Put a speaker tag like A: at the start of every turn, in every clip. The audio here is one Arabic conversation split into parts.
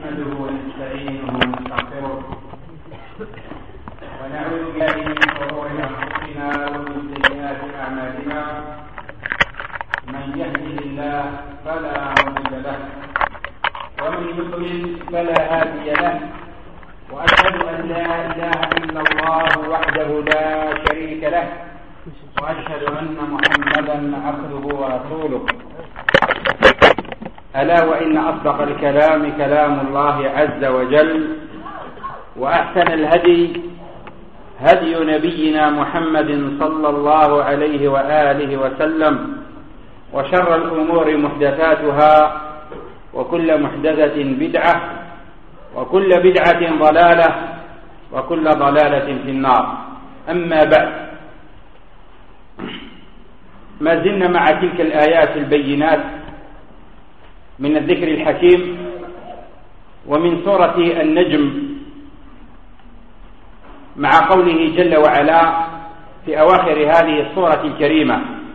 A: نحمده ونستعينه ونستغفره ونعوذ بالله من شرور انفسنا ومن سيئات اعمالنا. من يهده الله فلا مضل له ومن يضلل فلا هادي له، واشهد ان لا اله الا الله وحده لا شريك له، واشهد ان محمدا عبده ورسوله. ألا وإن أصدق الكلام كلام الله عز وجل، وأحسن الهدي هدي نبينا محمد صلى الله عليه وآله وسلم، وشر الأمور محدثاتها، وكل محدثة بدعة، وكل بدعة ضلالة، وكل ضلالة في النار. أما بعد، ما زلنا مع تلك الآيات البينات من الذكر الحكيم ومن سورة النجم، مع قوله جل وعلا في أواخر هذه السورة الكريمة: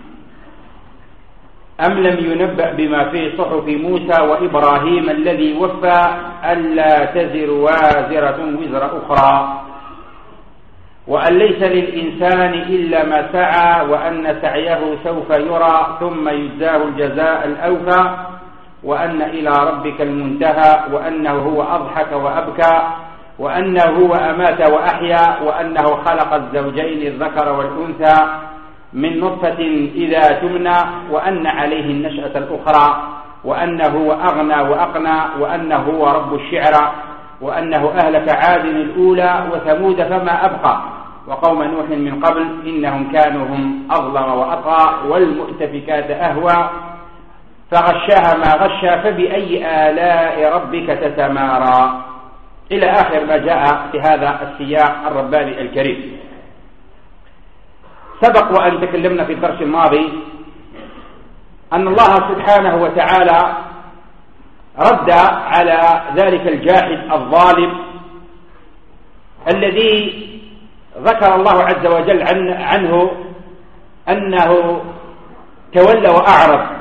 A: أم لم ينبأ بما في صحف موسى وإبراهيم الذي وفى ألا تزر وازرة وزر أخرى وأن ليس للإنسان إلا ما سعى وأن سعيه سوف يرى ثم يجزاه الجزاء الأوفى وأن إلى ربك المنتهى وأنه هو أضحك وأبكى وأنه هو أمات وأحيا وأنه خلق الزوجين الذكر والأنثى من نطفة إذا تمنى وأن عليه النشأة الأخرى وأنه هو أغنى وأقنى وأنه هو رب الشعرى وأنه أهلك عاد الأولى وثمود فما أبقى وقوم نوح من قبل إنهم كانوا هم أظلم وأطغى والمؤتفكات أهوى فغشاها ما غشا فبأي آلاء ربك تتمارى، إلى آخر ما جاء في هذا السياق الرباني الكريم. سبق وأن تكلمنا في الدرس الماضي أن الله سبحانه وتعالى رد على ذلك الجاحد الظالم الذي ذكر الله عز وجل عنه أنه تولى وأعرض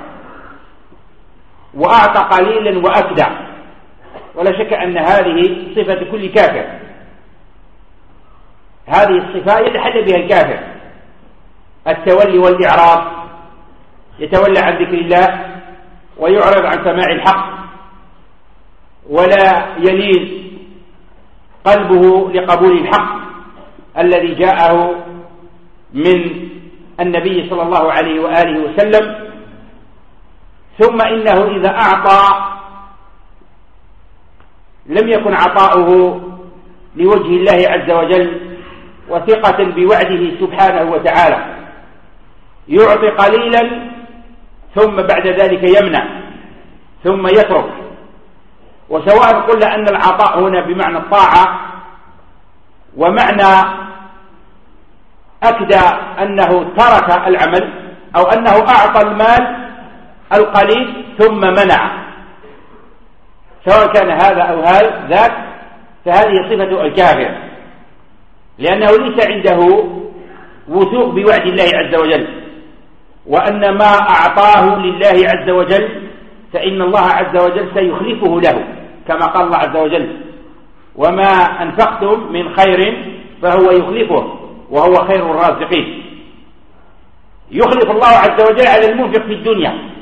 A: وأعطى قليلا وأكدع، ولا شك أن هذه صفة كل كافر، هذه الصفة يتحدى بها الكافر: التولي والإعراض، يتولى عن ذكر الله ويعرض عن سماع الحق ولا يلين قلبه لقبول الحق الذي جاءه من النبي صلى الله عليه وآله وسلم. ثم إنه إذا أعطى لم يكن عطاؤه لوجه الله عز وجل وثقة بوعده سبحانه وتعالى، يعطي قليلا ثم بعد ذلك يمنع ثم يترك. وسواء قلنا أن العطاء هنا بمعنى الطاعة، ومعنى أكدى أنه ترك العمل، أو أنه أعطى المال القليل ثم منع، سواء كان هذا أو ذاك، فهذه صفة الكافر، لأنه ليس عنده وثوق بوعد الله عز وجل، وأن ما أعطاه لله عز وجل فإن الله عز وجل سيخلفه له، كما قال الله عز وجل: وما أنفقتم من خير فهو يخلفه وهو خير الرازقين. يخلف الله عز وجل على المنفق في الدنيا،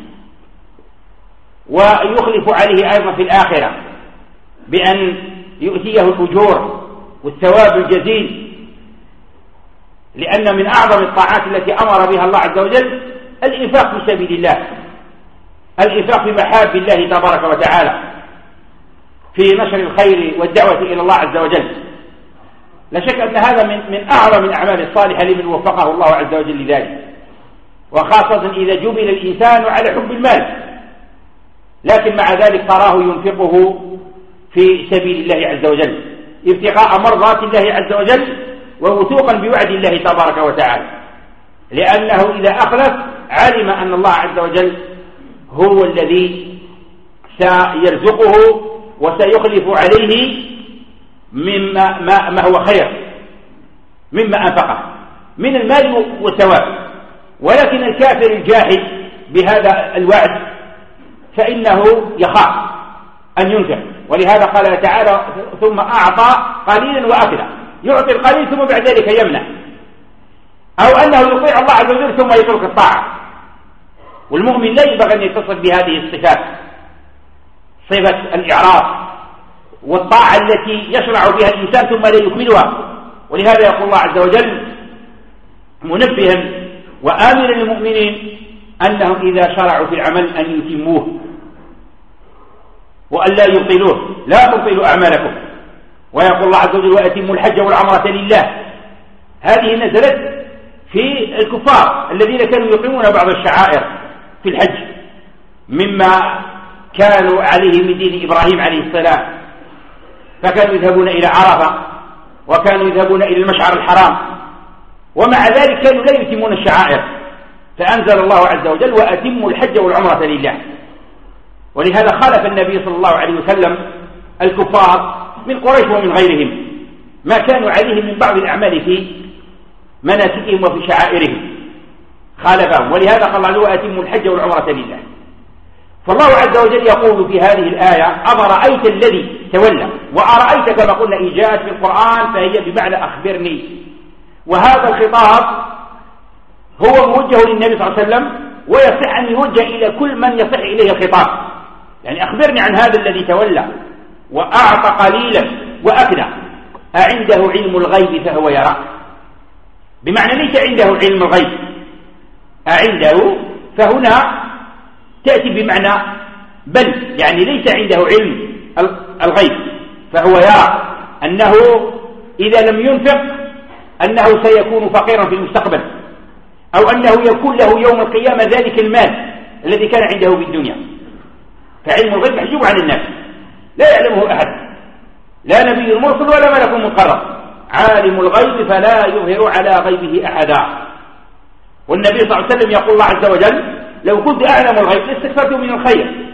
A: ويخلف عليه أيضا في الآخرة بأن يؤتيه الأجور والثواب الجزيل، لأن من أعظم الطاعات التي أمر بها الله عز وجل الإنفاق في سبيل الله، الإنفاق في محاب الله تبارك وتعالى، في نشر الخير والدعوة إلى الله عز وجل. لا شك أن هذا من أعظم الأعمال الصالحة لمن وفقه الله عز وجل لذلك، وخاصة إذا جبل الإنسان على حب المال، لكن مع ذلك تراه ينفقه في سبيل الله عز وجل ابتغاء مرضات الله عز وجل ووثوقا بوعد الله تبارك وتعالى، لأنه إذا أخلف علم أن الله عز وجل هو الذي سيرزقه وسيخلف عليه ما هو خير مما أنفقه من المال والثواب. ولكن الكافر الجاحد بهذا الوعد فإنه يخاف أن ينفق، ولهذا قال تعالى ثم أعطى قليلا وأكدا، يعطي القليل ثم بعد ذلك يمنع، أو أنه يطيع الله عز وجل ثم يترك الطاعة. والمؤمن لا ينبغي أن يتصف بهذه الصفات، صفة الإعراض والطاعة التي يشرع بها الإنسان ثم لا يكملها. ولهذا يقول الله عز وجل منبها وآمرا للمؤمنين أنهم إذا شرعوا في العمل أن يتموه وأن لا يبطلوه، لا تبطلوا أعمالكم. ويقول الله عز وجل وأتموا الحج والعمرة لله. هذه نزلت في الكفار الذين كانوا يقيمون بعض الشعائر في الحج مما كانوا عليه من دين إبراهيم عليه السلام، فكانوا يذهبون إلى عرفة وكانوا يذهبون إلى المشعر الحرام، ومع ذلك كانوا لا يتمون الشعائر، فأنزل الله عز وجل وأتموا الحج والعمرة لله. ولهذا خالف النبي صلى الله عليه وسلم الكفار من قريش ومن غيرهم ما كانوا عليه من بعض الأعمال في مناسكهم وفي شعائرهم، خالفهم. ولهذا قال الله وأتموا الحج والعمرة لله. فالله عز وجل يقول في هذه الآية أفرأيت الذي تولى، وأرأيت كما قلنا إن جاءت في القرآن فهي بمعنى أخبرني، وهذا الخطاب هو موجه للنبي صلى الله عليه وسلم، ويصح أن يوجه إلى كل من يصح إليه الخطاب. يعني أخبرني عن هذا الذي تولى وأعطى قليلا وأكدى، أعنده علم الغيب فهو يرى، بمعنى ليس عنده علم الغيب، أعنده فهنا تأتي بمعنى بل، يعني ليس عنده علم الغيب فهو يرى أنه إذا لم ينفق أنه سيكون فقيرا في المستقبل، أو أنه يكون له يوم القيامة ذلك المال الذي كان عنده في الدنيا. فعلم الغيب محجوب عن الناس لا يعلمه أحد، لا نبي مرسل ولا ملك مقرب، عالم الغيب فلا يظهر على غيبه أحدا. والنبي صلى الله عليه وسلم يقول الله عز وجل لو كنت أعلم الغيب لاستكثرت من الخير،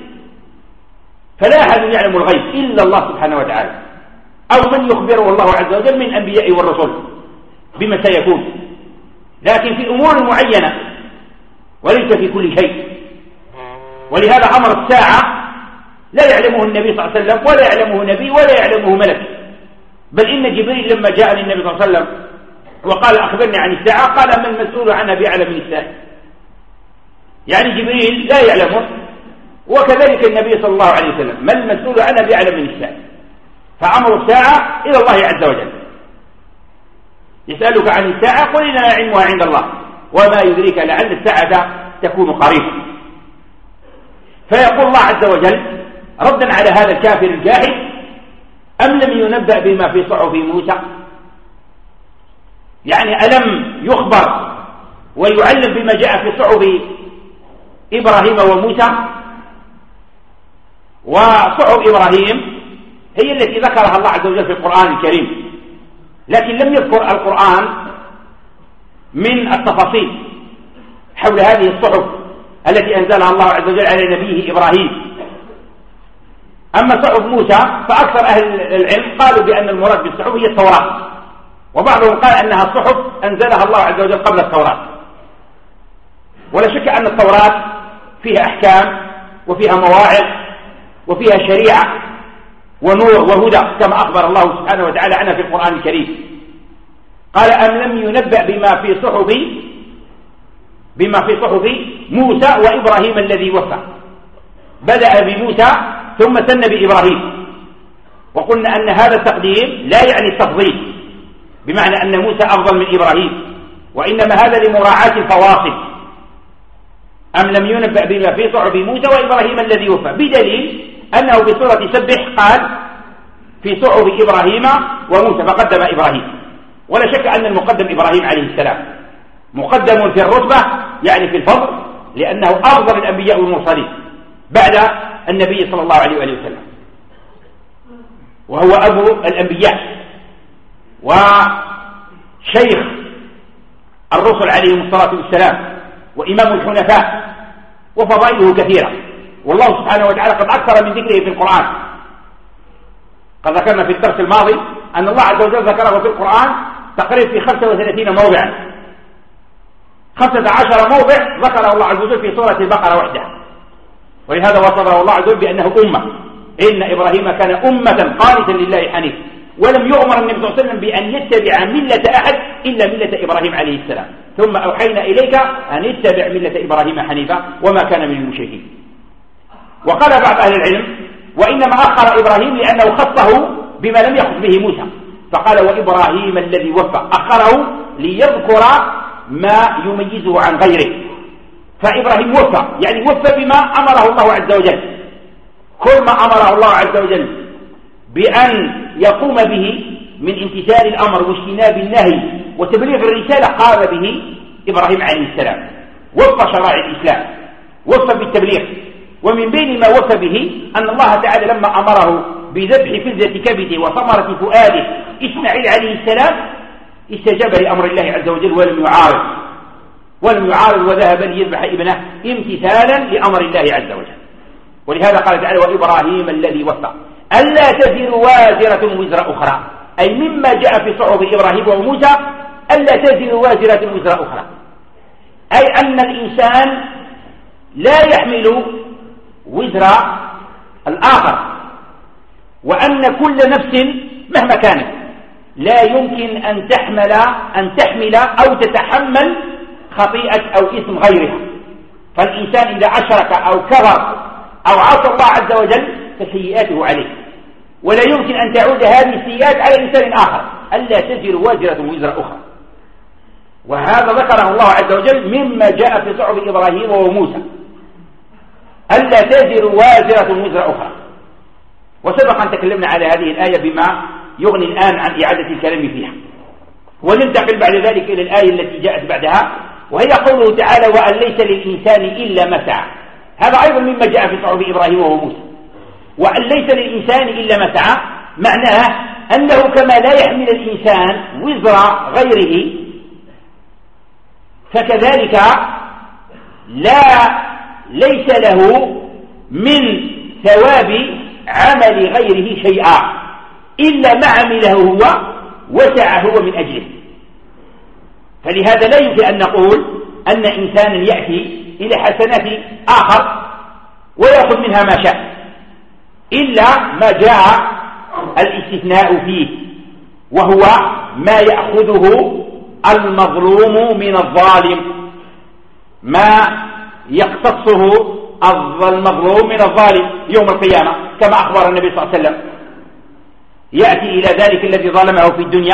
A: فلا أحد يعلم الغيب إلا الله سبحانه وتعالى، أو من يخبره الله عز وجل من أنبيائه والرسل بما سيكون، لكن في أمور معينة وليس في كل شيء. ولهذا أمر الساعة لا يعلمه النبي صلى الله عليه وسلم ولا يعلمه نبي ولا يعلمه ملك، بل إن جبريل لما جاء للنبي صلى الله عليه وسلم وقال أخبرني عن الساعة قال ما المسؤول عنها بأعلم من السائل، يعني جبريل لا يعلمه، وكذلك النبي صلى الله عليه وسلم ما المسؤول عنها بأعلم من السائل. فأمر الساعة إلى الله عز وجل، يسألك عن الساعة قل إنما علمها عند الله وما يدريك لعل الساعة تكون قريبا. فيقول الله عز وجل ردا على هذا الكافر الجاحد أم لم ينبأ بما في صحف موسى، يعني ألم يخبر ويعلم بما جاء في صحف إبراهيم وموسى؟ وصحف إبراهيم هي التي ذكرها الله عز وجل في القرآن الكريم، لكن لم يذكر القرآن من التفاصيل حول هذه الصحف التي أنزلها الله عز وجل على نبيه إبراهيم. أما صحف موسى فأكثر أهل العلم قالوا بأن المراد بالصحف هي التوراة، وبعضهم قال أنها الصحف أنزلها الله عز وجل قبل التوراة. ولا شك أن التوراة فيها أحكام وفيها مواعظ وفيها شريعة ونور وهدى كما أخبر الله سبحانه وتعالى عنها في القرآن الكريم. قال أم لم ينبأ بما في صحف موسى وإبراهيم الذي وفى، بدأ بموسى ثم ثنى بإبراهيم. وقلنا أن هذا التقديم لا يعني التفضيل بمعنى أن موسى أفضل من إبراهيم، وإنما هذا لمراعاة الفواصل. أم لم ينبأ بما في صحف موسى وإبراهيم الذي وفى، بدليل أنه في سورة سبح قال في صحف إبراهيم وموسى فقدم إبراهيم. ولا شك أن المقدم إبراهيم عليه السلام مقدم في الرتبة يعني في الفضل، لأنه أفضل الأنبياء والمرسلين بعد النبي صلى الله عليه وآله وسلم، وهو أبو الأنبياء وشيخ الرسل عليهم الصلاة والسلام وإمام الحنفاء، وفضائله كثيرة. والله سبحانه وتعالى قد أكثر من ذكره في القرآن. قد ذكرنا في الدرس الماضي أن الله عز وجل ذكره في القرآن تقريبا في 35 موضعا، 15 موضع ذكره الله عز وجل في سورة البقرة وحدها، ولهذا وصفه الله عز وجل بأنه أمة، إن إبراهيم كان أمة قانتا لله حنيف، ولم يؤمر النبي صلى الله عليه وسلم بأن يتبع ملة أحد إلا ملة إبراهيم عليه السلام، ثم أوحينا إليك أن اتبع ملة إبراهيم حنيفا وما كان من المشركين. وقال بعض أهل العلم: وإنما أخر إبراهيم لأنه خصه بما لم يخص به موسى، فقال: وإبراهيم الذي وفى، أخره ليذكر ما يميزه عن غيره. فإبراهيم وفى، يعني وفى بما أمره الله عز وجل، كل ما أمره الله عز وجل بأن يقوم به من امتثال الأمر واجتناب النهي وتبليغ الرسالة قام به إبراهيم عليه السلام. وفى شرائع الإسلام، وفى بالتبليغ. ومن بين ما وفى به أن الله تعالى لما أمره بذبح فلذة كبده وثمرة فؤاده إسماعيل عليه السلام استجاب لأمر الله عز وجل ولم يعارض وذهب ليذبح ابنه امتثالا لأمر الله عز وجل. ولهذا قال تعالى: وإبراهيم الذي وفى ألا تزر وازرة وزر أخرى، أي مما جاء في صحف إبراهيم وموسى ألا تزر وازرة وزر أخرى، أي أن الإنسان لا يحمل وزر الآخر، وأن كل نفس مهما كانت لا يمكن أن تحمل أو تتحمل خطيئة أو إثم غيرها. فالإنسان إذا أشرك أو كفر أو عصى الله عز وجل فسيئاته عليه، ولا يمكن أن تعود هذه السيئات على إنسان آخر. ألا تزر وازرة وزر أخرى، وهذا ذكره الله عز وجل مما جاء في صحف إبراهيم وموسى، ألا تزر وازرة وزر أخرى. وسبق أن تكلمنا على هذه الآية بما يغني الآن عن إعادة الكلام فيها. وننتقل بعد ذلك إلى الآية التي جاءت بعدها، وهي قوله تعالى: وأن ليس للإنسان إلا ما سعى. هذا أيضا مما جاء في صحف إبراهيم وموسى. وأن ليس للإنسان إلا ما سعى معناه أنه كما لا يحمل الإنسان وزر غيره، فكذلك ليس له من ثواب عمل غيره شيئا إلا ما عمله هو وسعى هو من أجله. فلهذا لا يمكن أن نقول أن إنسانا يأتي إلى حسنات آخر ويأخذ منها ما شاء، إلا ما جاء الاستثناء فيه، وهو ما يأخذه المظلوم من الظالم، ما يقتصه المظلوم من الظالم يوم القيامة، كما أخبر النبي صلى الله عليه وسلم: يأتي إلى ذلك الذي ظلمه في الدنيا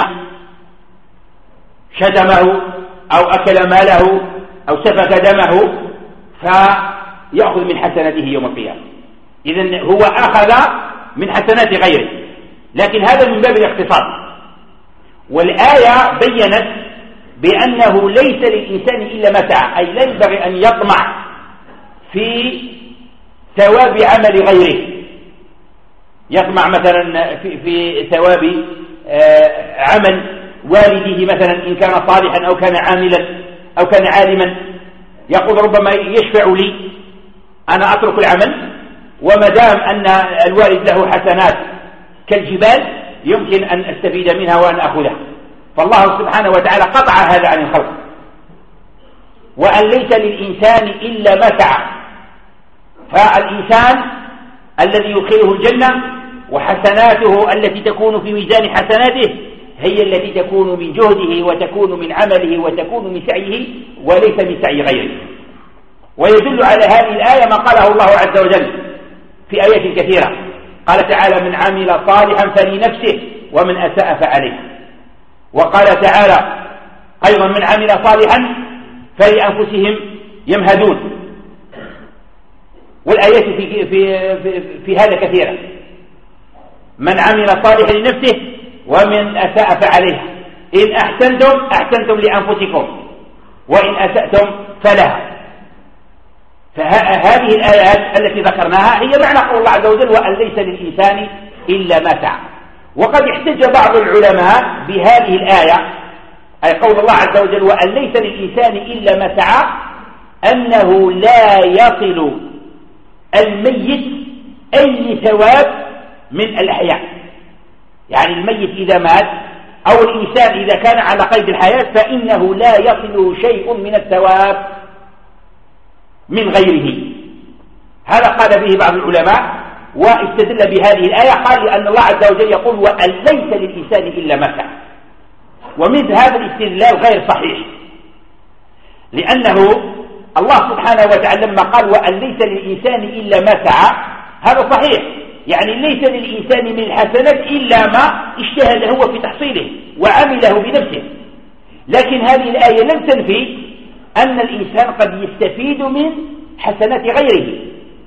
A: شتمه أو أكل ماله أو سفك دمه فيأخذ من حسناته يوم القيامة. إذن هو أخذ من حسنات غيره، لكن هذا من باب الاختصاص. والآية بيّنت بأنه ليس للإنسان إلا ما سعى، أي لا ينبغي أن يطمع في ثواب عمل غيره، يطمع مثلا في ثواب عمل والده مثلا إن كان صالحا أو كان عاملا أو كان عالما، يقول ربما يشفع لي أنا أترك العمل، وما دام أن الوالد له حسنات كالجبال يمكن أن أستفيد منها وأن أخذها. فالله سبحانه وتعالى قطع هذا عن الخلق. وأن ليس للإنسان إلا ما سعى، فالإنسان الذي يدخله الجنة وحسناته التي تكون في ميزان حسناته هي التي تكون من جهده وتكون من عمله وتكون من سعيه وليس من سعي غيره. ويدل على هذه الآية ما قاله الله عز وجل في آيات كثيرة. قال تعالى: من عمل صالحا فلنفسه ومن أساء فعليه. وقال تعالى أيضا: من عمل صالحا فلأنفسهم يمهدون. والآيات في هذا كثيرة. من عمل صالحا لنفسه ومن أساء فعليها، إن أحسنتم لأنفسكم وإن أسأتم فلها. فهذه الآيات التي ذكرناها هي معنى قول الله عز وجل: وأن ليس للإنسان إلا ما سعى. وقد احتج بعض العلماء بهذه الآية، أي قول الله عز وجل: وأن ليس للإنسان إلا ما سعى، أنه لا يصل الميت أي ثواب من الأحياء. يعني الميت إذا مات أو الإنسان إذا كان على قيد الحياة فإنه لا يصل شيء من الثواب من غيره. هذا قال به بعض العلماء، واستدل بهذه الآية قال لأن الله عز وجل يقول وأن ليس للإنسان إلا ما سعى. ومثل هذا الاستدلال غير صحيح، لأنه الله سبحانه وتعالى لما قال وأن ليس للإنسان إلا ما سعى هذا صحيح، يعني ليس للإنسان من الحسنات إلا ما اجتهد هو في تحصيله وعمله بنفسه. لكن هذه الآية لم تنفي أن الإنسان قد يستفيد من حسنات غيره.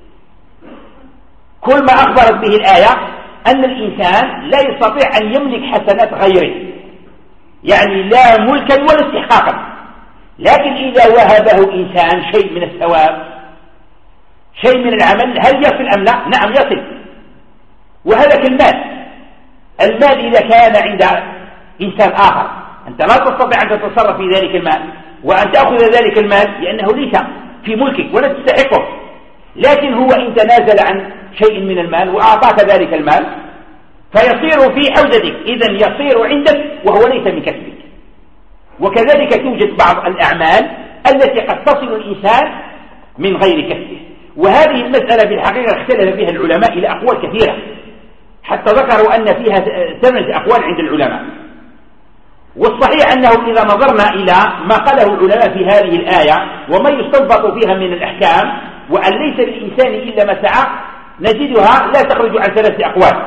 A: كل ما أخبرت به الآية أن الإنسان لا يستطيع أن يملك حسنات غيره، يعني لا ملكا ولا استحقاقا. لكن إذا وهبه إنسان شيء من الثواب، شيء من العمل، هل يصل أم لا؟ نعم يصل. وهذا المال إذا كان عند إنسان آخر أنت لا تستطيع أن تتصرف في ذلك المال وأن تأخذ ذلك المال لأنه ليس في ملكك ولا تستحقه، لكن هو إن تنازل عن شيء من المال وأعطاك ذلك المال فيصير في حوزتك، إذن يصير عندك وهو ليس من كسبك. وكذلك توجد بعض الأعمال التي قد تصل الإنسان من غير كسبه، وهذه المسألة في الحقيقة اختلف فيها العلماء إلى أقوال كثيرة، حتى ذكروا أن فيها 8 أقوال عند العلماء. والصحيح أنه إذا نظرنا إلى ما قاله العلماء في هذه الآية وما يستنبط فيها من الأحكام وأن ليس للإنسان إلا ما سعى نجدها لا تخرج عن 3 أقوال.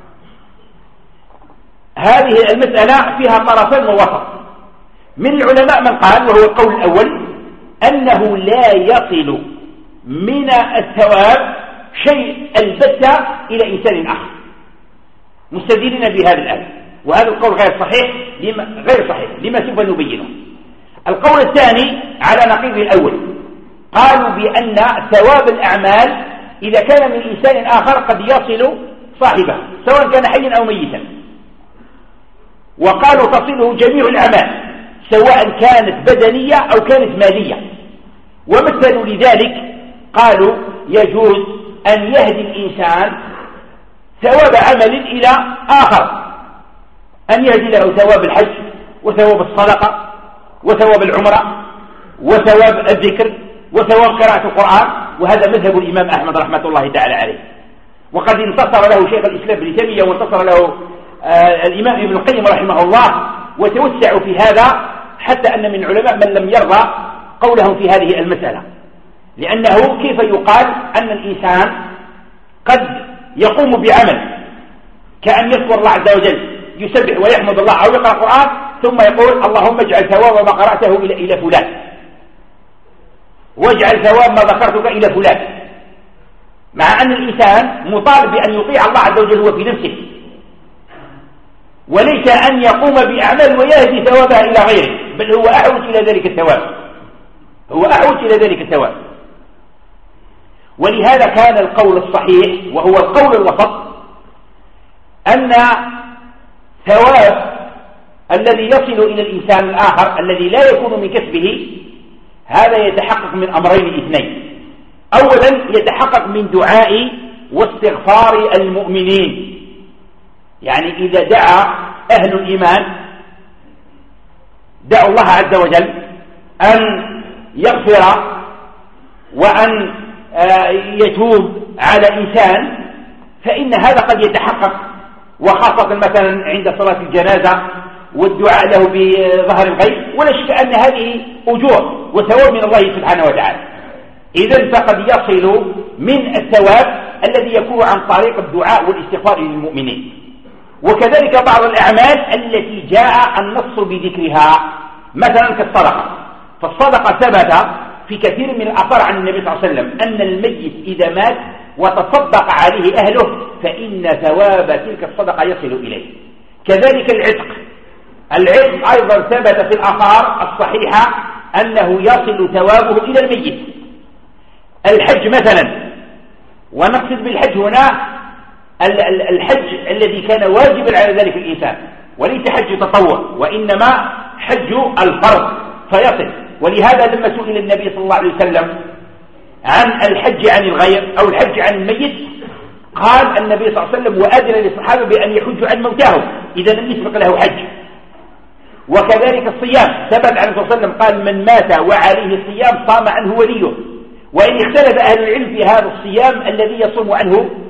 A: هذه المسألة فيها طرفين ووسط. من العلماء من قال، وهو القول الأول، أنه لا يصل من الثواب شيء البتة إلى إنسان آخر، مستدلين بهذه الآية، وهذا القول غير صحيح لما سوف نبينه. القول الثاني على نقيض الأول، قالوا بأن ثواب الأعمال إذا كان من إنسان آخر قد يصل صاحبه سواء كان حيا أو ميتا، وقالوا تصله جميع الأعمال سواء كانت بدنية أو كانت مالية. ومثلوا لذلك قالوا يجوز أن يهدي الإنسان ثواب عمل إلى آخر، أن يهدي له ثواب الحج وثواب الصدقة وثواب العمرة وثواب الذكر وثواب قراءة القرآن. وهذا مذهب الإمام أحمد رحمة الله تعالى عليه، وقد انتصر له شيخ الإسلام ابن تيمية وانتصر له الإمام ابن القيم رحمه الله، وتوسعوا في هذا حتى أن من العلماء من لم يرضى قولهم في هذه المسألة، لأنه كيف يقال أن الإنسان قد يقوم بعمل كأن يذكر الله عز وجل يسبح ويحمد الله أو يقرأ القرآن ثم يقول اللهم اجعل ثواب ما قرأته إلى فلان، واجعل ثواب ما ذكرتك إلى فلان، مع أن الإنسان مطالب بأن يطيع الله عز وجل هو في نفسه، وليس أن يقوم بأعمال ويهدي ثوابها إلى غيره، بل هو أحوج إلى ذلك الثواب، هو أحوج إلى ذلك الثواب. ولهذا كان القول الصحيح وهو القول الوسط أن ثواب الذي يصل إلى الإنسان الآخر الذي لا يكون من كسبه هذا يتحقق من أمرين اثنين. أولا يتحقق من دعاء واستغفار المؤمنين، يعني إذا دعا أهل الإيمان دعوا الله عز وجل أن يغفر وأن يتوب على إنسان فإن هذا قد يتحقق، وخاصة مثلا عند صلاة الجنازة والدعاء له بظهر الغيب، ولا شك أن هذه أجور وثواب من الله سبحانه وتعالى. إذن فقد يصل من الثواب الذي يكون عن طريق الدعاء والاستغفار للمؤمنين. وكذلك بعض الأعمال التي جاء النص بذكرها مثلا كالصدقة، فالصدقة ثبت في كثير من الآثار عن النبي صلى الله عليه وسلم أن الميت إذا مات وتصدق عليه أهله فإن ثواب تلك الصدقة يصل إليه. كذلك العتق أيضا ثبت في الآثار الصحيحة أنه يصل ثوابه إلى الميت. الحج مثلا، ونقصد بالحج هنا الحج الذي كان واجبا على ذلك الإنسان، وليس حج تطوع وإنما حج الفرض فيصل. ولهذا لما سئل النبي صلى الله عليه وسلم عن الحج عن الغير أو الحج عن الميت قال النبي صلى الله عليه وسلم وأذن للصحابة بأن يحجوا عن موتاهم إذا لم يسبق له حج. وكذلك الصيام ثبت عن النبي صلى الله عليه وسلم قال من مات وعليه الصيام صام عنه وليه. وإن اختلف أهل العلم في هذا الصيام الذي يصوم عنه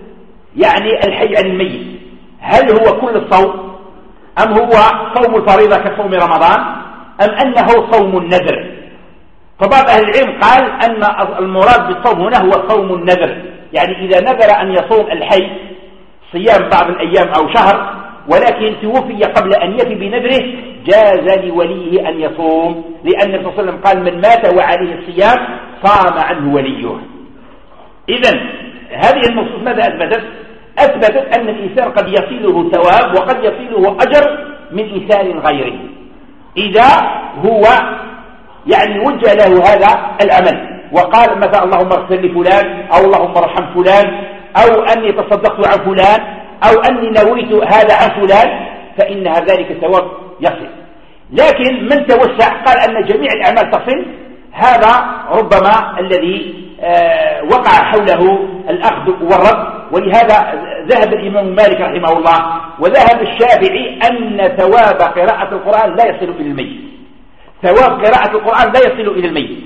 A: يعني الحي عن الميت، هل هو كل الصوم أم هو صوم الفريضة كصوم رمضان أم أنه صوم النذر؟ فبعض أهل العلم قال أن المراد بالصوم هنا هو صوم النذر، يعني إذا نذر أن يصوم الحي صيام بعض الأيام أو شهر ولكن توفي قبل أن يفي بنذره جاز لوليه أن يصوم، لأن الرسول صلى الله عليه وسلم قال من مات وعليه الصيام صام عنه وليه. إذن هذه النصوص ماذا أثبتت؟ أثبتت أن الإنسان قد يصيله ثواب وقد يصيله أجر من إنسان غيره إذا هو يعني وجه له هذا العمل وقال مثلا اللهم اغفر لفلان أو اللهم ارحم فلان أو أني تصدقت عن فلان أو أني نويت هذا عن فلان، فإن ذلك الثواب يصل. لكن من توسع قال أن جميع الأعمال تصل، هذا ربما الذي وقع حوله الأخذ والرد. ولهذا ذهب الإمام مالك رحمه الله وذهب الشافعي أن ثواب قراءة القرآن لا يصل إلى الميت، ثواب قراءة القرآن لا يصل إلى الميت.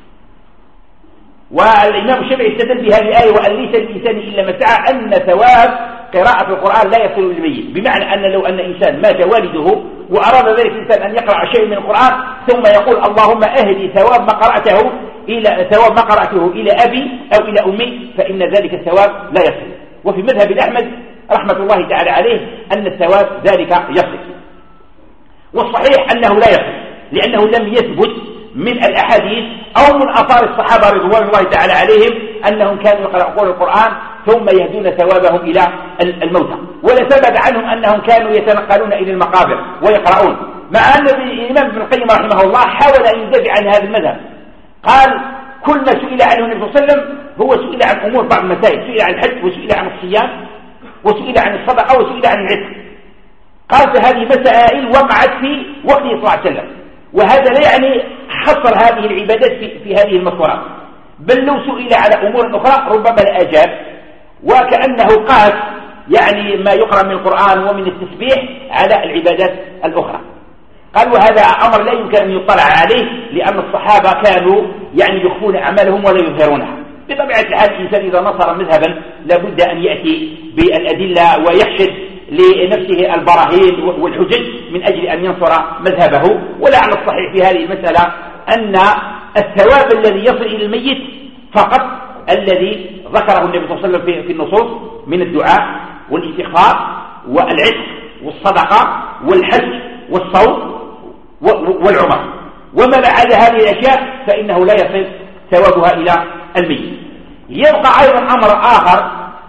A: والإمام الشافعي استدل بهذه الآية وأن ليس للإنسان إلا ما سعى، أن ثواب قراءة القرآن لا يصل إلى الميت، بمعنى أن لو أن إنسان مات والده وأراد ذلك الإنسان أن يقرأ شيء من القرآن ثم يقول اللهم أهدي ثواب ما قرأته إلى أبي أو إلى أمي، فإن ذلك الثواب لا يصل. وفي مذهب الأحمد رحمة الله تعالى عليه أن الثواب ذلك يصل، والصحيح أنه لا يصل لأنه لم يثبت من الأحاديث أو من آثار الصحابة رضوان الله تعالى عليهم أنهم كانوا يقرؤون القرآن ثم يهدون ثوابهم إلى الموتى، ولا ثبت عنهم أنهم كانوا يتنقلون إلى المقابر ويقرؤون، مع أن الإمام ابن القيم رحمه الله حاول أن يدافع عن هذا المذهب. قال كل ما سئل عنه النبي صلى الله عليه وسلم هو سئل عن أمور بعض المسائل، سئل عن الحج وسئل عن الصيام وسئل عن الصدقة وسئل عن العتق. قال فهذه مسائل وقعت في وقته صلى الله عليه وسلم، وهذا لا يعني حصر هذه العبادات في هذه المذكورات، بل لو سئل على أمور أخرى ربما لأجاب، وكأنه قاس يعني ما يقرأ من القرآن ومن التسبيح على العبادات الأخرى. قال وهذا أمر لا يمكن أن يطلع عليه لأن الصحابة كانوا يعني يخفون أعمالهم ولا يظهرونها. بطبيعة الحال الإنسان إذا نصر مذهبا لابد أن يأتي بالأدلة ويحشد لنفسه البراهين والحجج من أجل أن ينصر مذهبه. ولعل الصحيح في هذه المسألة أن الثواب الذي يصل إلى الميت فقط الذي ذكره النبي صلى الله عليه وسلم في النصوص من الدعاء والاستغفار والعتق والصدقة والحج والصوم والعمر، وما بعد هذه الأشياء فإنه لا يصل ثوابها إلى الميت. يبقى أيضا أمر آخر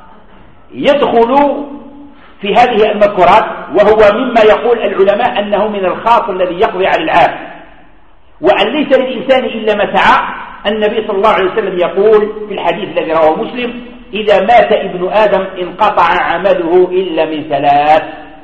A: يدخل في هذه المذكورات وهو مما يقول العلماء أنه من الخاص الذي يقضي على العام، وأن ليس للإنسان إلا ما سعى. النبي صلى الله عليه وسلم يقول في الحديث الذي رواه مسلم إذا مات ابن آدم انقطع عمله إلا من ثلاث: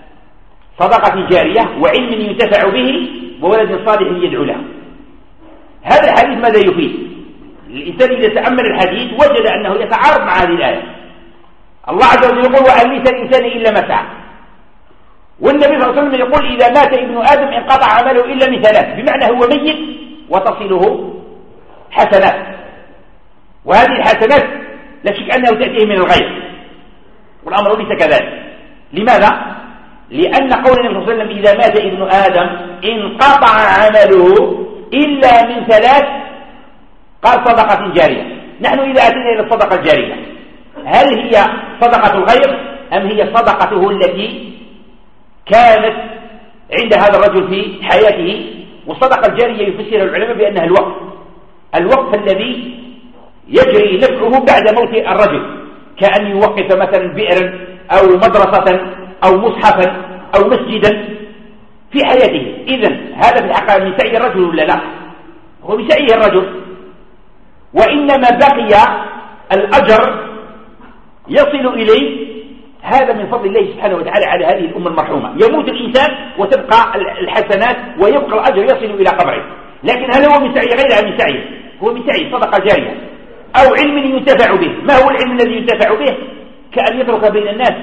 A: صدقة جارية وعلم ينتفع به وولد صالح يدعو له. هذا الحديث ماذا يفيد؟ الإنسان إذا تأمل الحديث وجد أنه يتعارض مع هذه الآية. الله عز وجل يقول وأن ليس الإنسان إلا ما سعى، والنبي صلى الله عليه وسلم يقول إذا مات ابن آدم انقطع عمله إلا من ثلاث، بمعنى هو ميت وتصله حسنات، وهذه الحسنات لا شك أنه تأتيه من الغيب، والأمر ليس كذلك. لماذا؟ لأن قول النبي صلى الله عليه وسلم إذا مات ابن آدم انقطع عمله إلا من ثلاث، قال صدقة جارية. نحن إذا أتينا إلى الصدقة الجارية هل هي صدقة الغير أم هي صدقته التي كانت عند هذا الرجل في حياته؟ والصدقة الجارية يفسر العلماء بأنها الوقف الذي يجري نفعه بعد موت الرجل، كأن يوقف مثلا بئرا أو مدرسة أو مصحفا أو مسجدا في حياته. إذن هذا في الحقيقة من سعي الرجل ولا لا؟ هو بسعيه الرجل، وإنما بقي الأجر يصل إليه هذا من فضل الله سبحانه وتعالى على هذه الأمة المرحومة. يموت الإنسان وتبقى الحسنات ويبقى الأجر يصل إلى قبره، لكن هل هو من سعي غيره من سعيه؟ هو من سعي صدقة جارية أو علم ينتفع به. ما هو العلم الذي ينتفع به؟ كأن يترك بين الناس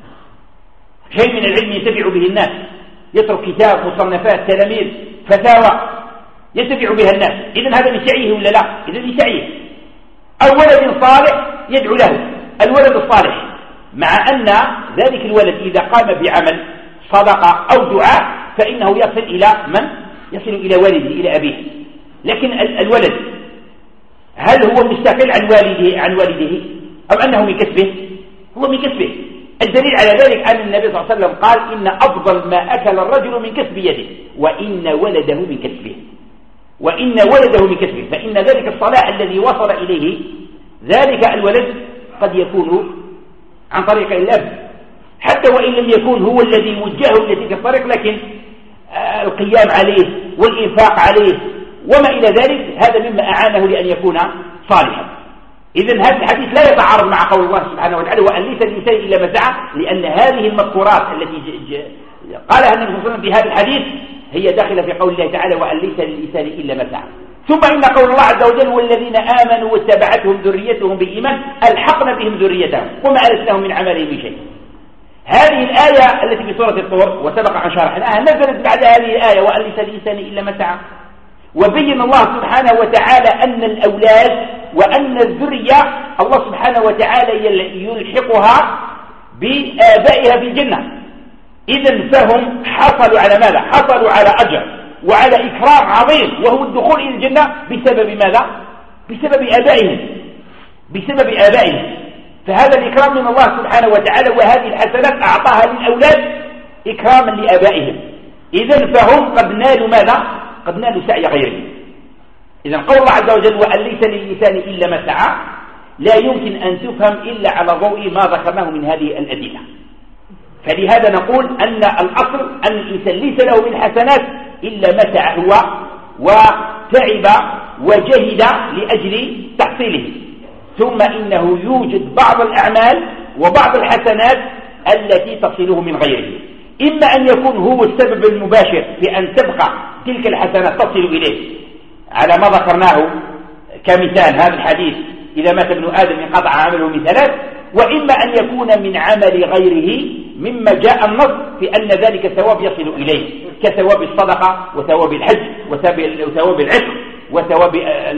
A: شيء من العلم ينتفع به الناس، يترك كتاب، مصنفات، تلاميذ، فتاوى ينتفع بها الناس. إذن هذا من سعيه ولا لا؟ إذن من سعيه. أو ولد صالح يدعو له. الولد الصالح مع أن ذلك الولد إذا قام بعمل صدقة أو دعاء فإنه يصل إلى من؟ يصل إلى والده، إلى أبيه. لكن الولد هل هو مستقل عن والده أو أنه من كسبه؟ هو من كسبه. الدليل على ذلك أن النبي صلى الله عليه وسلم قال إن أفضل ما أكل الرجل من كسب يده وإن ولده من كسبه، وإن ولده من كسبه، فإن ذلك الصلاح الذي وصل إليه ذلك الولد قد يكون عن طريق الأب، حتى وإن لم يكون هو الذي موجهه إلى تلك الطريق، لكن القيام عليه والإنفاق عليه وما إلى ذلك هذا مما أعانه لأن يكون صالحا. إذن هذا الحديث لا يتعارض مع قول الله سبحانه وتعالى وأن ليس الإنسان إلا ما سعى، لأن هذه المذكورات التي قالها النبي صلى الله عليه وسلم في هذا الحديث هي داخلة في قول الله تعالى وأن ليس للإنسان إلا ما سعى. ثم إن قول الله عز وجل والذين آمنوا واتبعتهم ذريتهم بالإيمان ألحقنا بهم ذريتهم وما ألتناهم من عملهم من شيء. هذه الآية التي في سورة الطور وسبق عن شرحناها نزلت بعد هذه الآية وأن ليس للإنسان إلا ما سعى، وبين الله سبحانه وتعالى أن الأولاد وأن الذرية الله سبحانه وتعالى يلحقها بآبائها في الجنة. إذن فهم حصلوا على ماذا؟ حصلوا على أجر وعلى إكرام عظيم وهو الدخول إلى الجنة بسبب ماذا؟ بسبب آبائهم، بسبب آبائهم. فهذا الإكرام من الله سبحانه وتعالى، وهذه الحسنات أعطاها للأولاد إكراما لآبائهم. إذن فهم قد نالوا ماذا؟ قد نالوا سعي غيرهم. إذن قول الله عز وجل وأن ليس للإنسان إلا ما سعى لا يمكن أن تفهم إلا على ضوء ما ذكرناه من هذه الأدلة. فلهذا نقول أن الأصل أن الإنسان ليس له من حسنات إلا ما سعى هو وتعب وجهد لأجل تحصيله. ثم إنه يوجد بعض الأعمال وبعض الحسنات التي تصله من غيره، إما أن يكون هو السبب المباشر في أن تبقى تلك الحسنات تصل إليه على ما ذكرناه كمثال هذا الحديث إذا مات ابن آدم انقطع عمله من ثلاث، وإما أن يكون من عمل غيره مما جاء النص في أن ذلك الثواب يصل إليه كثواب الصدقة وثواب الحج وثواب العتق وثواب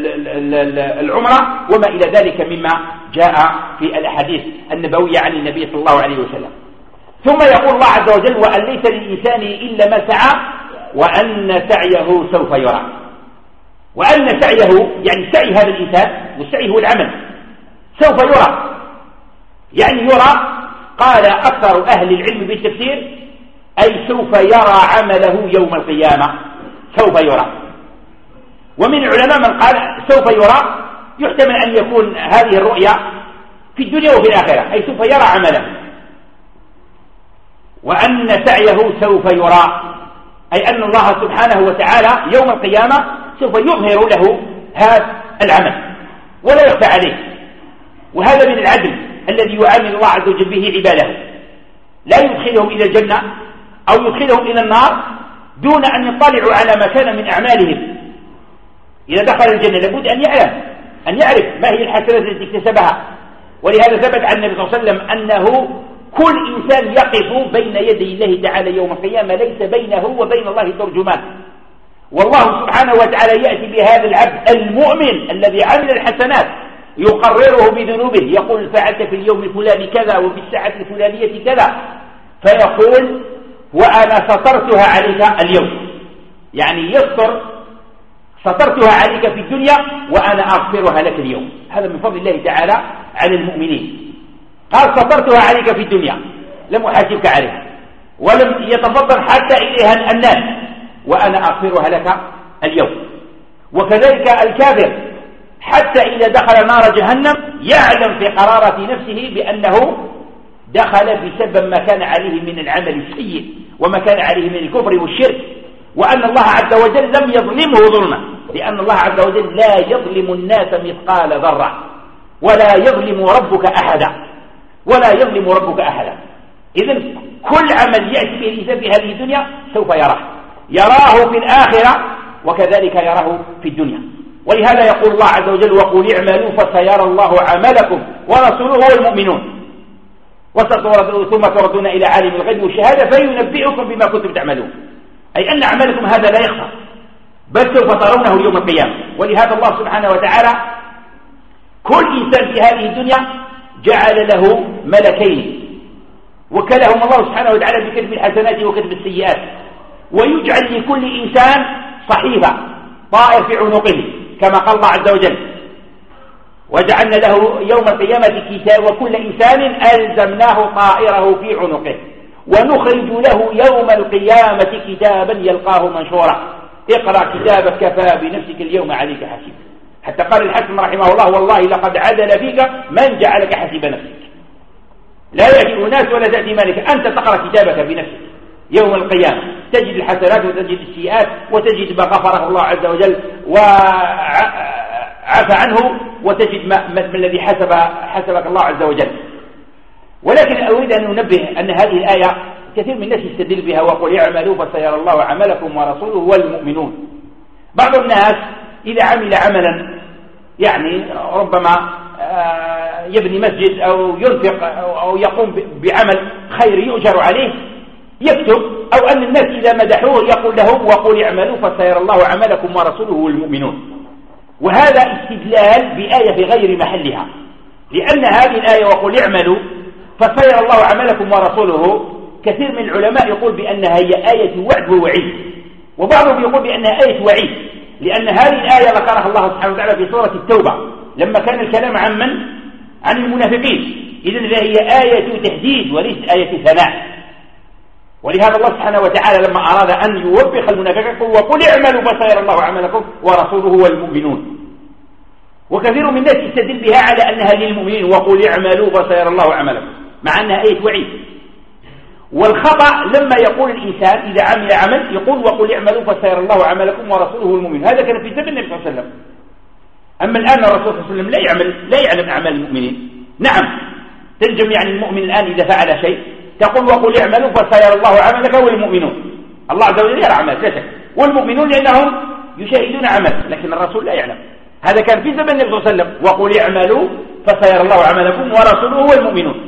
A: العمرة وما إلى ذلك مما جاء في الأحاديث النبوية عن النبي صلى الله عليه وسلم. ثم يقول الله عز وجل وأن ليس للإنسان إلا ما سعى وأن سعيه سوف يرى. وأن سعيه يعني سعي هذا الإنسان، والسعي هو العمل، سوف يرى، يعني يرى. قال أكثر أهل العلم بالتفسير أي سوف يرى عمله يوم القيامة، سوف يرى. ومن العلماء من قال سوف يرى يحتمل أن يكون هذه الرؤيا في الدنيا وفي الآخرة، أي سوف يرى عمله. وأن سعيه سوف يرى أي أن الله سبحانه وتعالى يوم القيامة سوف يظهر له هذا العمل ولا يخفى عليه. وهذا من العدل الذي يعامل الله عز وجل به عباده، لا يدخلهم إلى الجنة أو يدخلهم إلى النار دون أن يطلعوا على ما كان من أعمالهم. إذا دخل الجنة لابد أن يعرف ما هي الحسنات التي اكتسبها. ولهذا ثبت عن النبي صلى الله عليه وسلم أنه كل إنسان يقف بين يدي الله تعالى يوم القيامة ليس بينه وبين الله ترجمان، والله سبحانه وتعالى يأتي بهذا العبد المؤمن الذي عمل الحسنات يقرره بذنوبه، يقول فعلت في اليوم الفلاني كذا وفي الساعة الفلانية كذا، فيقول وأنا سترتها عليك اليوم، يعني سترتها عليك في الدنيا وأنا أغفرها لك اليوم. هذا من فضل الله تعالى على المؤمنين. قال سترتها عليك في الدنيا، لم أحاسبك عليها ولم يتفضل حتى إليها الناس وأنا أغفرها لك اليوم. وكذلك الكافر حتى إذا دخل نار جهنم يعلم في قرارة نفسه بأنه دخل بسبب ما كان عليه من العمل السيء وما كان عليه من الكفر والشرك، وأن الله عز وجل لم يظلمه ظلما، لأن الله عز وجل لا يظلم الناس مثقال ذرة ولا يظلم ربك أحدا. إذن كل عمل يأتي به الإنسان في هذه الدنيا سوف يراه في الآخرة وكذلك يراه في الدنيا. ولهذا يقول الله عز وجل وقل اعملوا فسيرى الله عملكم ورسوله والمؤمنون ثم تردون إلى عالم الغيب والشهادة فينبئكم بما كنتم تعملون، أي أن عملكم هذا لا يخفى بل سوف ترونه يوم القيامة. ولهذا الله سبحانه وتعالى كل إنسان في هذه الدنيا جعل له ملكين وكلهم الله سبحانه وتعالى بكتب الحسنات وكتب السيئات، ويجعل لكل إنسان صحيفة طائر في عنقه كما قال الله عز وجل: وجعلنا له يوم القيامة كتاب، وكل إنسان ألزمناه طائره في عنقه ونخرج له يوم القيامة كتابا يلقاه منشورا اقرأ كتابك كفى بنفسك اليوم عليك حسيبا. حتى قال الحسن رحمه الله: والله لقد عدل فيك من جعلك حسيب نفسك، لا يجيء الناس ولا تأتي مالك، أنت تقرأ كتابك بنفسك يوم القيامة، تجد الحسنات وتجد السيئات وتجد ما غفره الله عز وجل وعفى عنه، وتجد ما الذي حسبك الله عز وجل. ولكن أريد أن ننبه أن هذه الآية كثير من الناس يستدل بها: وقل اعملوا فسيرى الله عملكم ورسوله والمؤمنون. بعض الناس إذا عمل عملا يعني ربما يبني مسجد أو ينفق أو يقوم بعمل خير يؤجر عليه يكتب، أو أن الناس إذا مدحوه يقول لهم: وقل اعملوا فسيرى الله عملكم ورسوله والمؤمنون. وهذا استدلال بآية في غير محلها، لأن هذه الآية وقل اعملوا فسيرى الله عملكم ورسوله كثير من العلماء يقول بأنها هي آية وعد ووعيد، وبعضهم يقول بأنها آية وعيد، لأن هذه الآية ذكرها الله سبحانه وتعالى في سورة التوبة لما كان الكلام عن من؟ عن المنافقين. إذن هي آية تهديد وليست آية ثناء. ولهذا الله سبحانه وتعالى لما أراد أن يوبخ المنافقين قال: وقل اعملوا فسيرى الله عملكم ورسوله والمؤمنون. وكثير من الناس يستدل بها على أنها للمؤمنين: وقل اعملوا فسيرى الله عملكم، مع أنها آية وعيد. والخطأ لما يقول الإنسان إذا عمل عمل يقول: وقل اعملوا فسيرى الله عملكم ورسوله والمؤمنون. هذا كان في زمن النبي صلى الله عليه وسلم. أما الآن الرسول صلى الله عليه وسلم لا يعلم أعمال المؤمنين. نعم تنجم يعني المؤمن الآن إذا فعل شيء تقول: وقل اعملوا فسيرى الله عملك والمؤمنون. الله عز وجل يرى أعمالك لا شك، والمؤمنون لأنهم يشاهدون عملك، لكن الرسول لا يعلم. هذا كان في زمن النبي صلى الله عليه وسلم: وقل اعملوا فسيرى الله عملكم ورسوله والمؤمنون.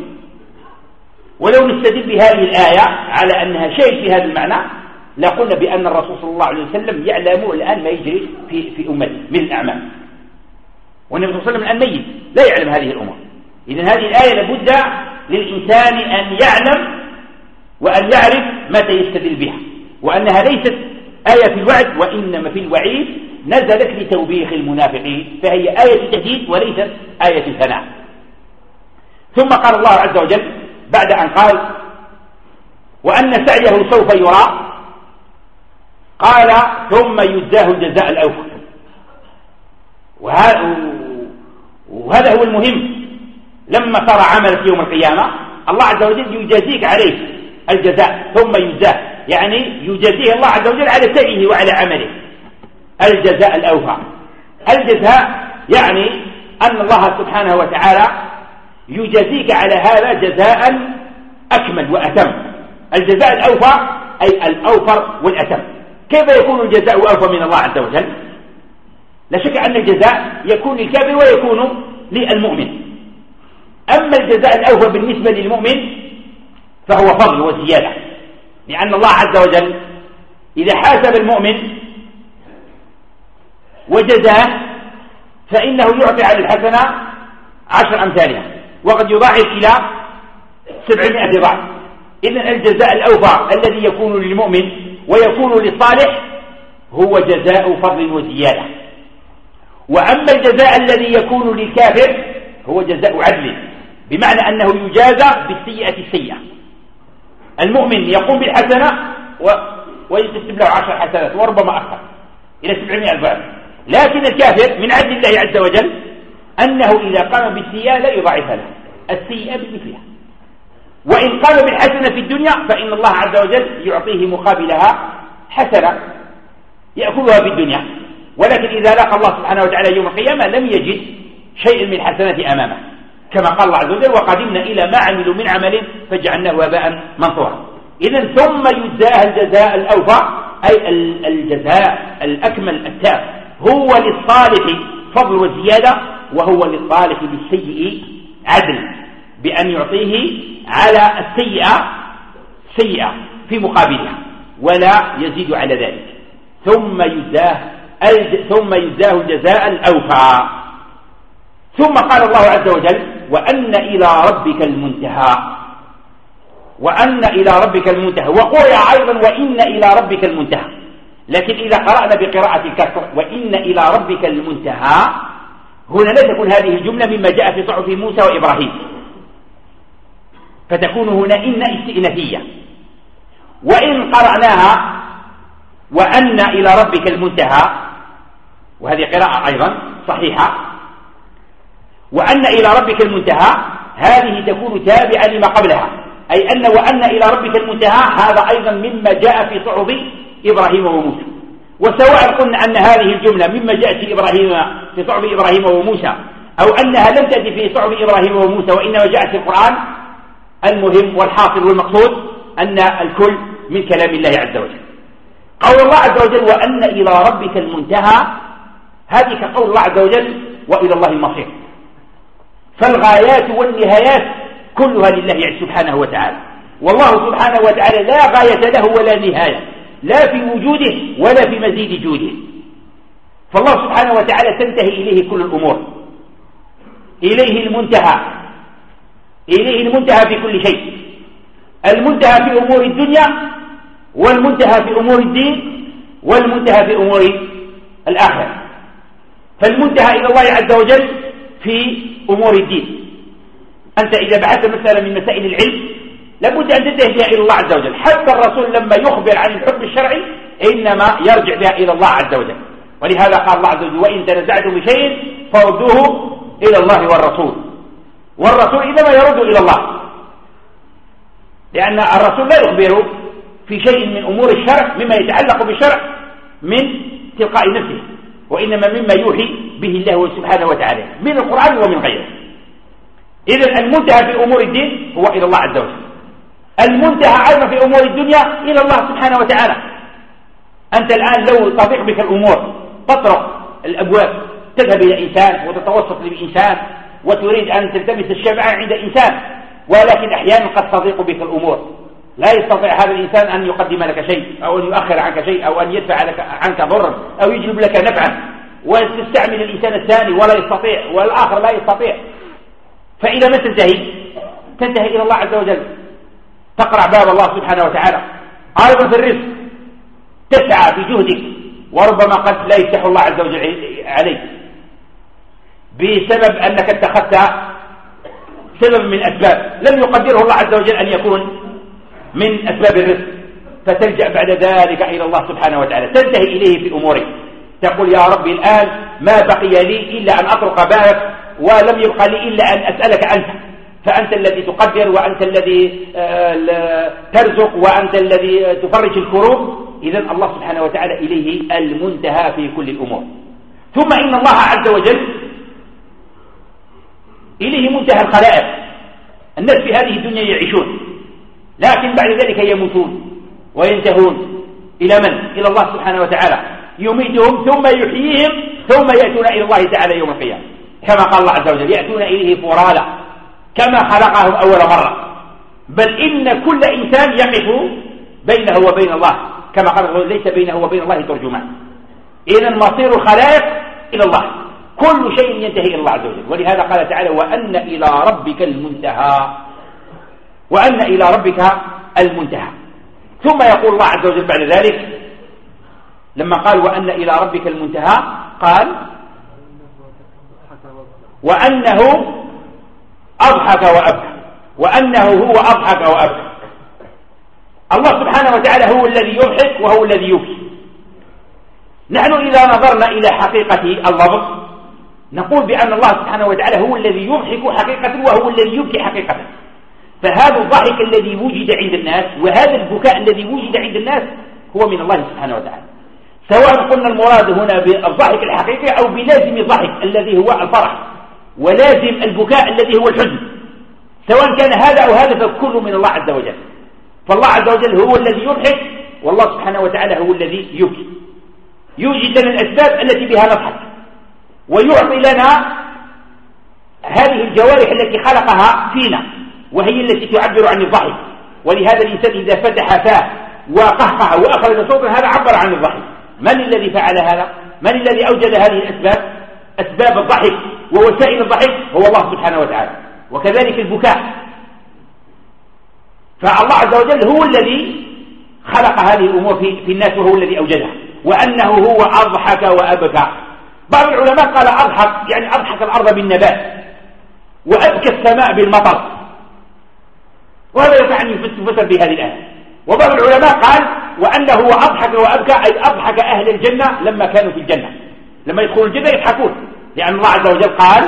A: ولو نستدل بهذه الآية على أنها شيء في هذا المعنى لقلنا بأن الرسول صلى الله عليه وسلم يعلم الآن ما يجري في أمته من الأعمال، والنبي صلى الله عليه وسلم الآن ميت لا يعلم هذه الأمور. إذن هذه الآية لابد للإنسان أن يعلم وأن يعرف متى يستدل بها، وأنها ليست آية في الوعد وإنما في الوعيد، نزلت لتوبيخ المنافقين، فهي آية تهديد وليست آية ثناء. ثم قال الله عز وجل بعد أن قال: وأن سعيه سوف يرى، قال: ثم يجزاه الجزاء الأوفى. وهذا هو المهم، لما ترى عملك يوم القيامة الله عز وجل يجازيك عليه الجزاء، ثم يجزاه يعني يجازيه الله عز وجل على سعيه وعلى عمله الجزاء الأوفى. الجزاء يعني أن الله سبحانه وتعالى يجازيك على هذا جزاء أكمل وأتم. الجزاء الأوفى أي الأوفر والأتم. كيف يكون الجزاء أوفى من الله عز وجل؟ لا شك أن الجزاء يكون للكافر ويكون للمؤمن. أما الجزاء الأوفى بالنسبة للمؤمن فهو فضل وزيادة، لأن الله عز وجل إذا حاسب المؤمن وجزاه فإنه يعطي على الحسنة 10 أمثالها، وقد يضاعف إلى 700 ضعف. إذن الجزاء الأوفى الذي يكون للمؤمن ويكون للصالح هو جزاء فضل وزيادة. وأما الجزاء الذي يكون للكافر هو جزاء عدل، بمعنى أنه يجازى بالسيئة السيئة. المؤمن يقوم بالحسنة ويكتب له 10 حسنات وربما أكثر إلى 700 ضعف. لكن الكافر من عدل الله عز وجل أنه إذا قام بالسيئة لا يضاعف له السيئة بمثلها، وإن قام بالحسنة في الدنيا فإن الله عز وجل يعطيه مقابلها حسنة يأكلها في الدنيا. ولكن إذا لقى الله سبحانه وتعالى يوم القيامة لم يجد شيء من الحسنات أمامه، كما قال الله عز وجل: وقدمنا إلى ما عملوا من عمل فجعلناه هباء منثورا. إذن ثم يجزاه الجزاء الأوفى أي الجزاء الأكمل التام، هو للصالح فضل وزيادة، وهو للصالح بالسيء عدل، بأن يعطيه على السيئة سيئة في مقابلها ولا يزيد على ذلك. ثم يجزاه الجزاء الأوفى. ثم قال الله عز وجل: وأن إلى ربك المنتهى. وأن إلى ربك المنتهى، وقرئ أيضا وإن إلى ربك المنتهى. لكن إذا قرأنا بقراءة الكسر وإن إلى ربك المنتهى، هنا لا تكون هذه الجملة مما جاء في صحف موسى وإبراهيم، فتكون هنا إن استئنافية. وإن قرأناها وأن إلى ربك المنتهى، وهذه قراءة أيضا صحيحة، وأن إلى ربك المنتهى، هذه تكون تابعة لما قبلها، أي أن وأن إلى ربك المنتهى هذا أيضا مما جاء في صحف إبراهيم وموسى. وسواء قلنا أن هذه الجملة مما جاءت في صحف إبراهيم وموسى، أو أنها لم تأتي في صحف إبراهيم وموسى وإنما جاءت في القرآن، المهم والحاصل والمقصود أن الكل من كلام الله عز وجل. قول الله عز وجل وأن إلى ربك المنتهى، هذه كقول الله عز وجل وإلى الله المصير، فالغايات والنهايات كلها لله سبحانه وتعالى، والله سبحانه وتعالى لا غاية له ولا نهاية، لا في وجوده ولا في مزيد جوده. فالله سبحانه وتعالى تنتهي إليه كل الأمور، إليه المنتهى، إليه المنتهى في كل شيء، المنتهى في أمور الدنيا، والمنتهى في أمور الدين، والمنتهى في أمور الآخرة. فالمنتهى إلى الله عز وجل في أمور الدين. أنت إذا بعثت مسألة من مسائل العلم لابد أن تنتهي بها إلى الله عز وجل. حتى الرسول لما يخبر عن الحكم الشرعي إنما يرجع بها إلى الله عز وجل، ولهذا قال الله عز وجل وإن تنازعتم بشيء فردوه إلى الله والرسول. والرسول إنما يرد إلى الله، لأن الرسول لا يخبر في شيء من أمور الشرع مما يتعلق بالشرع من تلقاء نفسه، وإنما مما يوحي به الله سبحانه وتعالى من القرآن ومن غيره. إذن المنتهى في أمور الدين هو إلى الله عز وجل، المنتهى أيضا في أمور الدنيا إلى الله سبحانه وتعالى. أنت الآن لو تضيق بك الأمور، تطرق الأبواب، تذهب إلى إنسان وتتوسط لإنسان وتريد أن تلتمس الشفاعة عند إنسان، ولكن أحيانا قد تضيق بك الأمور، لا يستطيع هذا الإنسان أن يقدم لك شيء، أو أن يؤخر عنك شيء، أو أن يدفع عنك ضرا، أو يجلب لك نفعا، وتستعمل الإنسان الثاني ولا يستطيع، والآخر لا يستطيع. فإلى ما تنتهي؟ تنتهي إلى الله عز وجل، تقرع باب الله سبحانه وتعالى. أيضا في الرزق تسعى بجهدك، وربما قد لا يفتح الله عز وجل عليك بسبب أنك اتخذت سبب من أسباب لم يقدره الله عز وجل أن يكون من أسباب الرزق، فتلجأ بعد ذلك إلى الله سبحانه وتعالى، تنتهي إليه في أمورك، تقول يا ربي الآن ما بقي لي إلا أن أطرق بابك، ولم يبقى لي إلا أن أسألك أنت، فأنت الذي تقدر، وأنت الذي ترزق، وأنت الذي تفرج الكروب. إذن الله سبحانه وتعالى إليه المنتهى في كل الأمور. ثم إن الله عز وجل إليه منتهى الخلائق. الناس في هذه الدنيا يعيشون، لكن بعد ذلك يموتون وينتهون إلى من؟ إلى الله سبحانه وتعالى، يميتهم ثم يحييهم، ثم يأتون إلى الله تعالى يوم القيامة، كما قال الله عز وجل يأتون إليه فرادا كما خلقهم أول مرة. بل إن كل إنسان يقف بينه وبين الله، كما قال الله ليس بينه وبين الله ترجمان. إذن مصير الخلائق إلى الله، كل شيء ينتهي إلى الله عز وجل. ولهذا قال تعالى وأن إلى ربك المنتهى، وأن إلى ربك المنتهى. ثم يقول الله عز وجل بعد ذلك لما قال وأن إلى ربك المنتهى، قال وأنه أضحك وأبكى، وأنه هو أضحك وأبكى. الله سبحانه وتعالى هو الذي يضحك وهو الذي يبكي. نحن إذا نظرنا إلى حقيقة اللفظ نقول بأن الله سبحانه وتعالى هو الذي يضحك حقيقة وهو الذي يبكي حقيقة. فهذا الضحك الذي وجد عند الناس وهذا البكاء الذي وجد عند الناس هو من الله سبحانه وتعالى، سواء قلنا المراد هنا بالضحك الحقيقي أو بلازم الضحك الذي هو الفرح، ولازم البكاء الذي هو الحزن، سواء كان هذا أو هذا فكله من الله عز وجل. فالله عز وجل هو الذي يضحك، والله سبحانه وتعالى هو الذي يبكي. يوجد لنا الأسباب التي بها نضحك، ويعطي لنا هذه الجوارح التي خلقها فينا وهي التي تعبر عن الضحك. ولهذا الإنسان إذا فتح فاه وقهقه وأخرج صوتا هذا عبر عن الضحك. من الذي فعل هذا؟ من الذي أوجد هذه الأسباب؟ أسباب الضحك ووسائل الضحك هو الله سبحانه وتعالى. وكذلك البكاء، فالله عز وجل هو الذي خلق هذه الأمور في الناس، وهو الذي أوجدها، وأنه هو أضحك وأبكى. بعض العلماء قال أضحك يعني أضحك الأرض بالنبات، وأبكى السماء بالمطر، وهذا يمكن أن يفسر بهذه الآية. وبعض العلماء قال وأنه هو أضحك وأبكى، أي أضحك أهل الجنة لما كانوا في الجنة، لما يدخلوا الجنة يضحكون، لأن الله عز وجل قال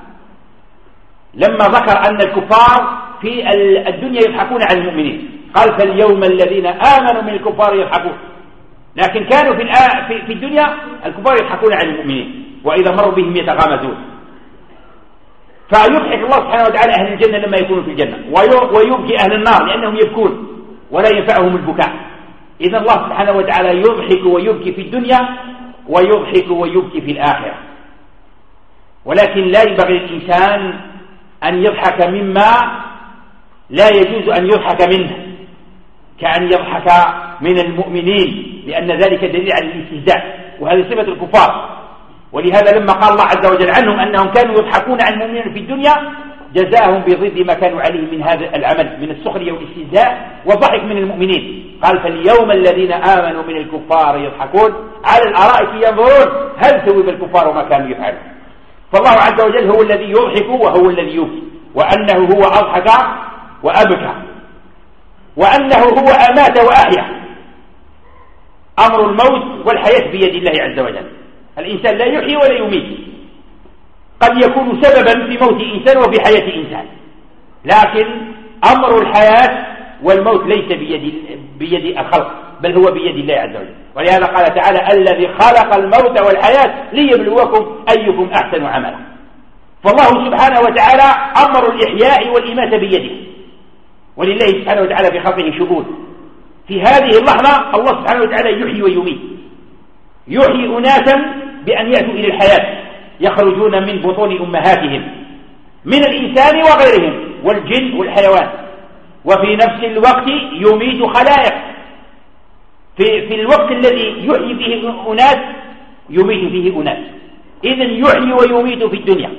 A: لما ذكر أن الكفار في الدنيا يضحكون على المؤمنين، قال فاليوم الذين آمنوا من الكفار يضحكون، لكن كانوا في الدنيا الكفار يضحكون على المؤمنين، وإذا مروا بهم يتغامزون. فيضحك الله سبحانه وتعالى أهل الجنة لما يكونوا في الجنة، ويبكي أهل النار لأنهم يبكون ولا ينفعهم البكاء. إذا الله سبحانه وتعالى يضحك ويبكي في الدنيا، ويضحك ويبكي في الآخرة. ولكن لا ينبغي للإنسان أن يضحك مما لا يجوز أن يضحك منه، كأن يضحك من المؤمنين، لأن ذلك دليل على الاستهزاء، وهذه صفة الكفار. ولهذا لما قال الله عز وجل عنهم أنهم كانوا يضحكون على المؤمنين في الدنيا، جزاهم بضد ما كانوا عليه من هذا العمل من السخرية والاستهزاء وضحك من المؤمنين. قال فاليوم الذين آمنوا من الكفار يضحكون على الأرائك ينظرون هل ثوب الكفار ما كانوا يفعلون. فالله عز وجل هو الذي يضحك وهو الذي يبكي، وأنه هو أضحك وأبكى، وأنه هو أمات وأحيا. أمر الموت والحياة بيد الله عز وجل، الإنسان لا يحيي ولا يميت، قد يكون سببا في موت إنسان وفي حياة إنسان، لكن أمر الحياة والموت ليس بيد الخلق، بل هو بيد الله عز وجل. ولهذا قال تعالى الذي خلق الموت والحياة ليبلوكم أيكم أحسن عملا. فالله سبحانه وتعالى أمر الإحياء والإماتة بيده، ولله سبحانه وتعالى في خلقه شؤون. في هذه اللحظة الله سبحانه وتعالى يحيي ويميت، يحيي أناسا بأن يأتوا إلى الحياة، يخرجون من بطون أمهاتهم من الإنسان وغيرهم والجن والحيوان، وفي نفس الوقت يميت خلائق. في الوقت الذي يحيي فيه أناس يميت فيه أناس، إذن يحيي ويميت في الدنيا،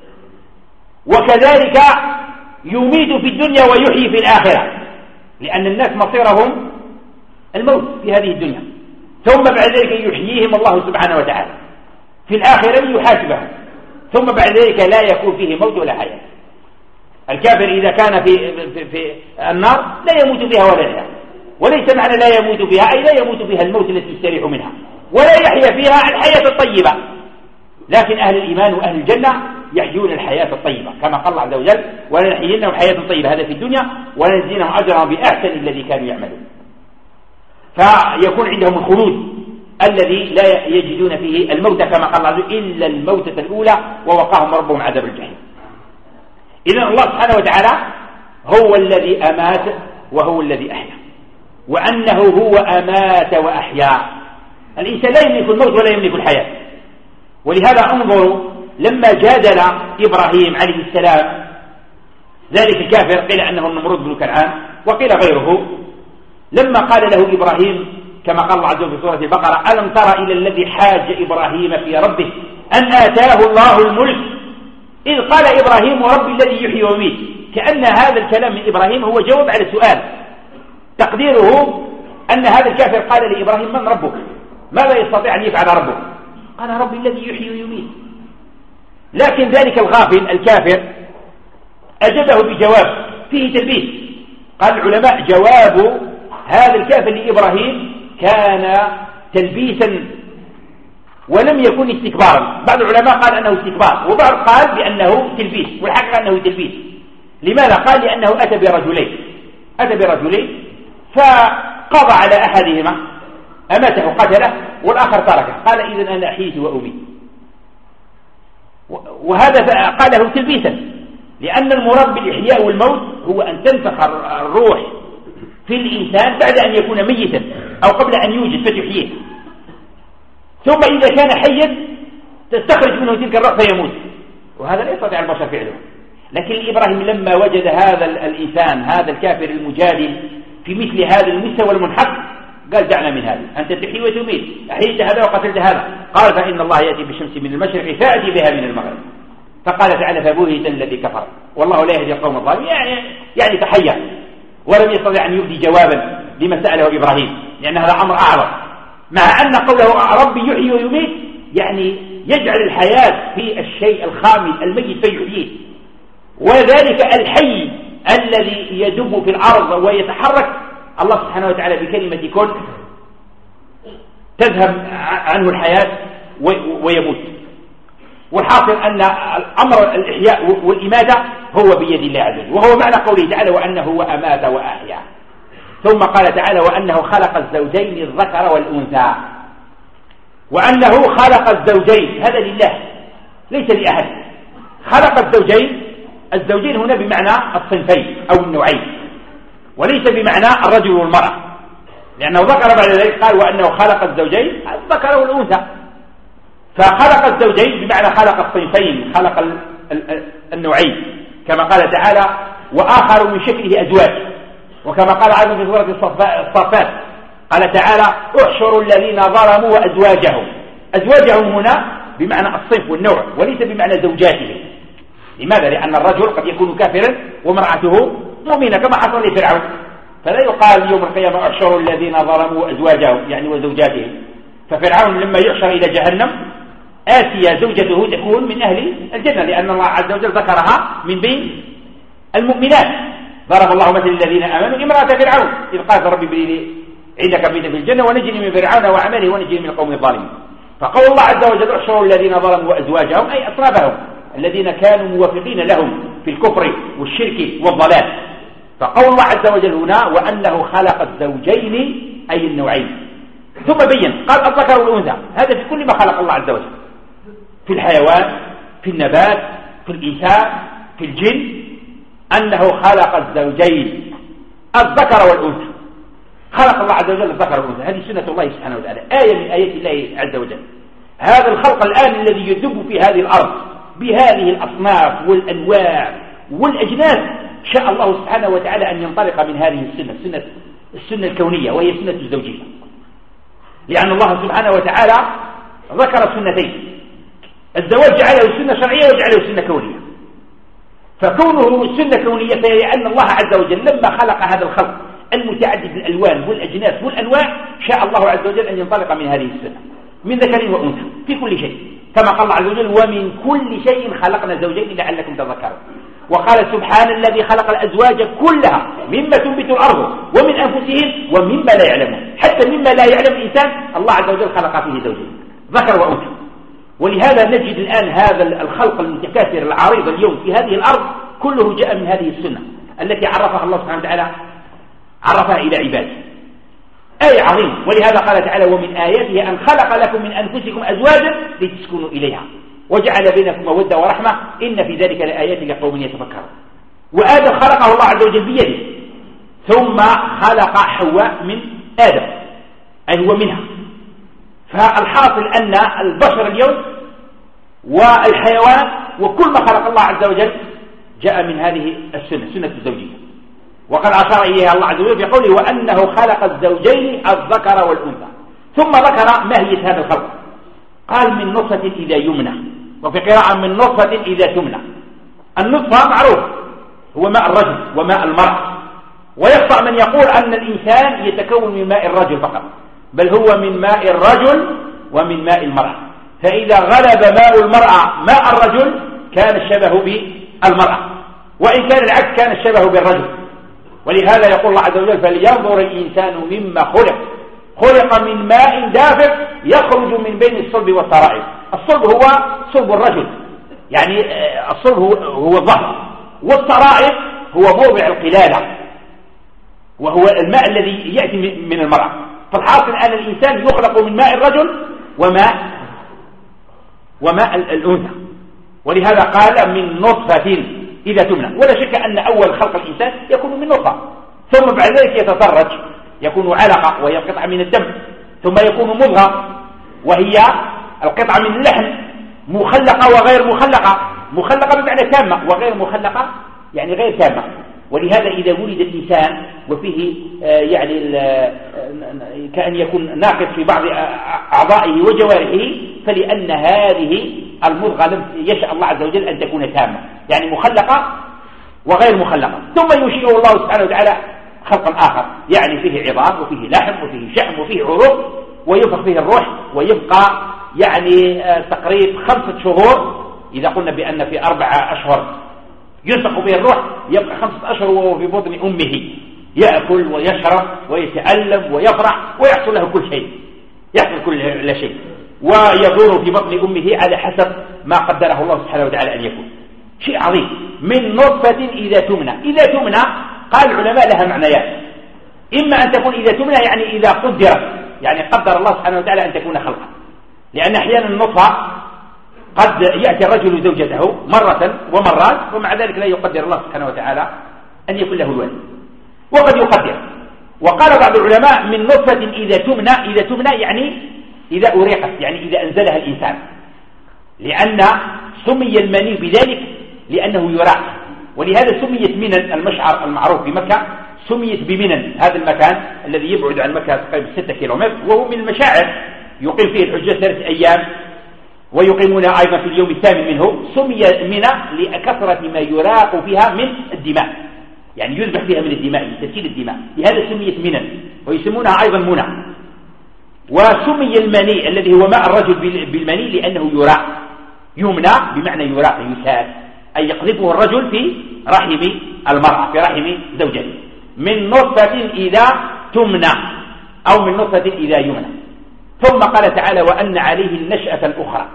A: وكذلك يميت في الدنيا ويحيي في الآخرة، لأن الناس مصيرهم الموت في هذه الدنيا، ثم بعد ذلك يحييهم الله سبحانه وتعالى في الآخرة يحاسبهم، ثم بعد ذلك لا يكون فيه موت ولا حياة. الكافر إذا كان في النار لا يموت فيها ولا يحيا، وليس معنى لا يموت فيها أي لا يموت فيها الموت التي يستريح منها، ولا يحيا فيها الحياة الطيبة. لكن أهل الإيمان وأهل الجنة يحيون الحياة الطيبة، كما قال الله عز وجل ولنحيينهم الحياة الطيبة، هذا في الدنيا، ولنجزينهم أجرهم بأحسن الذي كانوا يعملون. فيكون عندهم الخلود الذي لا يجدون فيه الموت، كما قال الله عز وجل إلا الموتة الأولى ووقاهم ربهم عذاب الجحيم. إذن الله سبحانه وتعالى هو الذي أمات وهو الذي أحيا، وأنه هو أمات وأحيا. الإنسان لا يملك الموت ولا يملك الحياة. ولهذا انظروا لما جادل إبراهيم عليه السلام ذلك الكافر، قيل أنه النمرود بن كنعان وقيل غيره، لما قال له إبراهيم كما قال الله عز وجل في سورة البقرة ألم تر إلى الذي حاج إبراهيم في ربه أن آتاه الله الملك إذ قال إبراهيم ربي الذي يحيي ويميت. كأن هذا الكلام من إبراهيم هو جواب على السؤال، تقديره أن هذا الكافر قال لإبراهيم من ربك؟ ماذا يستطيع أن يفعل ربك؟ قال ربي الذي يحيي ويميت. لكن ذلك الغافل الكافر أجابه بجواب فيه تلبيس. قال العلماء جواب هذا الكافر لإبراهيم كان تلبيسا ولم يكن استكبارا. بعض العلماء قال أنه استكبار، وبعض قال بأنه تلبيس، والحقيقة أنه تلبيس. لماذا؟ قال لأنه أتى برجلين فقضى على أحدهما أماته قتله والآخر تركه، قال إذن أنا أحييت وأميت. وهذا قاله تلبيسا، لأن المراد بالإحياء والموت هو أن تنفخ الروح في الإنسان بعد أن يكون ميتا أو قبل أن يوجد فتحييه، ثم إذا كان حيا تستخرج منه تلك الروح فيموت، وهذا لا يستطيع البشر فعله. لكن إبراهيم لما وجد هذا الإنسان هذا الكافر المجادل في مثل هذا المستوى المنحط قال دعنا من هذا، أنت تحيي وتميت، أحييت هذا وقتلت هذا. قال فإن الله يأتي بالشمس من المشرق فأتي بها من المغرب. فقال تعالى فبهت الذي كفر والله لا يهدي القوم الظالمين، يعني تحيا. ولم يستطع أن يبدي جوابا لما سأله إبراهيم، لأن هذا أمر أعظم، مع أن قوله ربي يحيي ويميت يعني يجعل الحياة في الشيء الخامل الميت فيحييه، وذلك الحي الذي يدب في الأرض ويتحرك الله سبحانه وتعالى بكلمة كن تذهب عنه الحياة ويموت. والحاصل أن الأمر الإحياء والإماتة هو بيد الله عز وجل، وهو معنى قوله تعالى وأنه هو أمات وأحيا. ثم قال تعالى وأنه خلق الزوجين الذكر والأنثى، وأنه خلق الزوجين، هذا لله ليس لأحد. خلق الزوجين هنا بمعنى الصنفين أو النوعين، وليس بمعنى الرجل والمرأة، لأنه ذكر بعد ذلك قال وأنه خلق الزوجين الذكر والأنثى، فخلق الزوجين بمعنى خلق الصنفين، خلق النوعين، كما قال تعالى وآخر من شكله أزواج، وكما قال عنه في سورة الصافات قال تعالى احشروا الذين ظلموا وأزواجهم. أزواجهم هنا بمعنى الصنف والنوع وليس بمعنى زوجاتهم. لماذا؟ لأن الرجل قد يكون كافرا ومرأته مؤمنة كما حصل لفرعون، فلا يقال يوم القيامة احشروا الذين ظلموا وأزواجهم يعني وزوجاتهم. ففرعون لما يحشر إلى جهنم آسيا زوجته تكون من أهل الجنة، لأن الله عز وجل ذكرها من بين المؤمنات. ضرب الله مثل الذين آمنوا امرأة فرعون إذ قالت ربي ابن لي عندك بيتا في الجنة ونجني من فرعون وعمله ونجني من القوم الظالمين. فقول الله عز وجل احشروا الذين ظلموا وأزواجهم أي أصنافهم الذين كانوا موافقين لهم في الكفر والشرك والضلال. فقول الله عز وجل هنا وأنه خلق الزوجين أي النوعين، ثم بين قال الذكر والأنثى، هذا في كل ما خلق الله عز وجل، في الحيوان، في النبات، في الإنسان، في الجن، أنه خلق الزوجين الذكر والأنثى. خلق الله عز وجل الذكر والأنثى، هذه سنة الله سبحانه وتعالى، آية من آيات الله عز وجل. هذا الخلق الآن الذي يدب في هذه الأرض بهذه الأصناف والأنواع والأجناس، شاء الله سبحانه وتعالى أن ينطلق من هذه السنة الكونية وهي سنة الزوجية، لأن الله سبحانه وتعالى ذكر سنتين، الزواج جعله سنة شرعية وجعله سنة كونية. فكونه سنة كونية فهي أن الله عز وجل لما خلق هذا الخلق المتعدد الألوان والأجناس والأنواع شاء الله عز وجل أن ينطلق من هذه السنة من ذكر وأنثى في كل شيء، كما قال الله عز وجل ومن كل شيء خلقنا زوجين لعلكم تذكرون. وقال سبحان الذي خلق الأزواج كلها مما تنبت الأرض ومن أنفسهم ومما لا يعلمون، حتى مما لا يعلم الإنسان الله عز وجل خلق فيه زوجين ذكر وأنثى. ولهذا نجد الآن هذا الخلق المتكاثر العريض اليوم في هذه الأرض كله جاء من هذه السنة التي عرفها الله سبحانه وتعالى عرفها إلى عباده، آية عظيمة. ولهذا قال تعالى ومن آياته أن خلق لكم من أنفسكم أزواجا لتسكنوا إليها وجعل بينكم مودة ورحمة إن في ذلك لآيات لقوم يتفكرون. وآدم خلقه الله عز وجل بيده، ثم خلق حواء من آدم أي هو منها. فالحاصل أن البشر اليوم والحيوان وكل ما خلق الله عز وجل جاء من هذه السنة، سنة الزوجية. وقد أشار إليها الله عز وجل بقوله وأنه خلق الزوجين الذكر والأنثى، ثم ذكر ماهية هذا الخلق قال من نطفة إذا يمنى، وفي قراءة من نطفة إذا تمنى. النطفة معروف هو ماء الرجل وماء المرأة، ويخطأ من يقول أن الإنسان يتكون من ماء الرجل فقط، بل هو من ماء الرجل ومن ماء المرأة. فإذا غلب ماء المرأة ماء الرجل كان الشبه بالمرأة، وإن كان العكس كان الشبه بالرجل. ولهذا يقول الله عز وجل فلينظر الإنسان مما خلق من ماء دافق يخرج من بين الصلب والترائب. الصلب هو صلب الرجل، يعني الصلب هو الظهر، والترائب هو موضع القلادة وهو الماء الذي يأتي من المرأة. فالحاصل أن الإنسان يخلق من ماء الرجل وماء الأنثى. ولهذا قال من نطفة إذا تمنى. ولا شك أن أول خلق الإنسان يكون من نطفة، ثم بعد ذلك يتدرج يكون علقة وهي قطعة من الدم، ثم يكون مضغة وهي القطعة من اللحم، مخلقة وغير مخلقة، مخلقة بمعنى تامة وغير مخلقة يعني غير تامة. ولهذا إذا ولد الإنسان وفيه يعني كأن يكون ناقص في بعض أعضائه وجوارحه فلأن هذه المضغة لم يشاء الله عز وجل أن تكون تامة، يعني مخلقة وغير مخلقة. ثم يشير الله سبحانه وتعالى خلقا آخر، يعني فيه عظام وفيه لحم وفيه شحم وفيه عروق، وينفخ فيه الروح، ويبقى يعني تقريب 5 شهور. إذا قلنا بأن في 4 أشهر ينفخ به الروح، يبقى 5 أشهر وهو في بطن أمه يأكل ويشرب ويتألم ويفرح ويحصل له كل شيء، يحصل كل شيء، ويدور في بطن أمه على حسب ما قدره الله سبحانه وتعالى أن يكون. شيء عظيم. من نطفة إذا تمنى. إذا تمنى قال العلماء لها معنيات، إما أن تكون إذا تمنى يعني إذا قدرت، يعني قدر الله سبحانه وتعالى أن تكون خلقا، لأن أحيانا النطفة قد يأتي الرجل زوجته مرة ومرات ومع ذلك لا يقدر الله سبحانه وتعالى أن يكون له الولد، وقد يقدر. وقال بعض العلماء من نطفة إذا تمنى. إذا تمنى يعني إذا أريقت، يعني إذا أنزلها الإنسان، لأن سمي المني بذلك لأنه يراق، ولهذا سميت منن، المشعر المعروف بمكة سميت بمنن، هذا المكان الذي يبعد عن مكة تقريبا 6 كيلومتر، وهو من المشاعر يقيم فيه الحجاج 3 أيام ويقيمون أيضا في اليوم الثامن منه. سمي منى لكثرة ما يراق فيها من الدماء، يعني يذبح فيها من الدماء، تسيل الدماء، لهذا سميت منن، ويسمونها أيضا منى. وسمي المني الذي هو ماء الرجل بالمني لأنه يراق، يمنى بمعنى يراق، يسال، أي يقذفه الرجل في رحم المرأة، في رحم زوجته. من نطفة إذا تمنى أو من نطفة إذا يمنى. ثم قال تعالى وأن عليه النشأة الأخرى.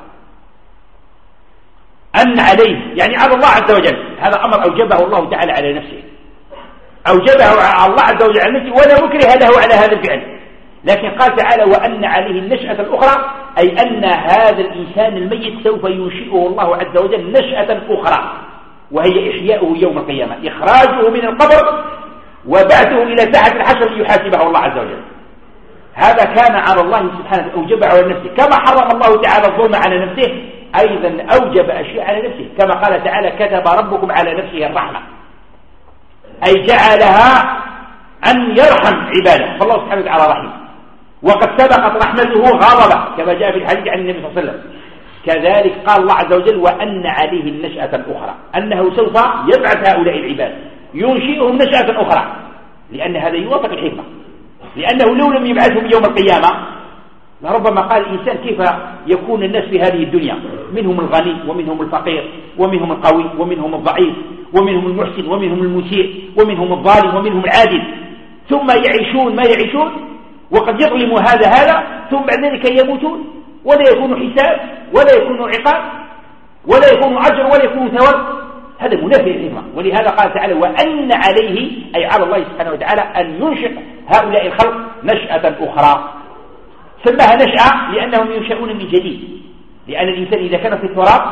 A: أن عليه يعني على الله عز وجل، هذا أمر أوجبه الله تعالى على نفسه، أوجبه الله عز وجل على نفسه ولا مكره له على هذا الفعل. لكن قال تعالى وأن عليه النشأة الأخرى، أي أن هذا الإنسان الميت سوف ينشئه الله عز وجل نشأة أخرى، وهي إحياؤه يوم القيامة، إخراجه من القبر وبعثه إلى ساحة الحشر ليحاسبه الله عز وجل. هذا كان على الله سبحانه، أوجبه على نفسه، كما حرم الله تعالى الظلم على نفسه أيضا أوجب أشياء على نفسه، كما قال تعالى كتب ربكم على نفسه الرحمة، أي جعلها أن يرحم عباده، فالله سبحانه وتعالى رحيم، وقد سبقت رحمته غضبه كما جاء في الحديث عن النبي صلى الله عليه وسلم. كذلك قال الله عز وجل وأن عليه النشأة الأخرى، أنه سوف يبعث هؤلاء العباد ينشئهم نشأة أخرى، لأن هذا يوافق الحكمة، لأنه لو لم يبعثهم يوم القيامة لربما قال الإنسان كيف يكون الناس في هذه الدنيا، منهم الغني ومنهم الفقير ومنهم القوي ومنهم الضعيف ومنهم المحسن ومنهم المسيء ومنهم الظالم ومنهم العادل، ثم يعيشون ما يعيشون وقد يظلم هذا ثم بعد ذلك يموتون ولا يكون حساب ولا يكون عقاب ولا يكون أجر ولا يكون ثواب، هذا منافي للحكمة. ولهذا قال تعالى وأن عليه، أي على الله سبحانه وتعالى، أن ينشئ هؤلاء الخلق نشأة أخرى. سماها نشأة لأنهم ينشأون من جديد، لأن الإنسان إذا كان في التراب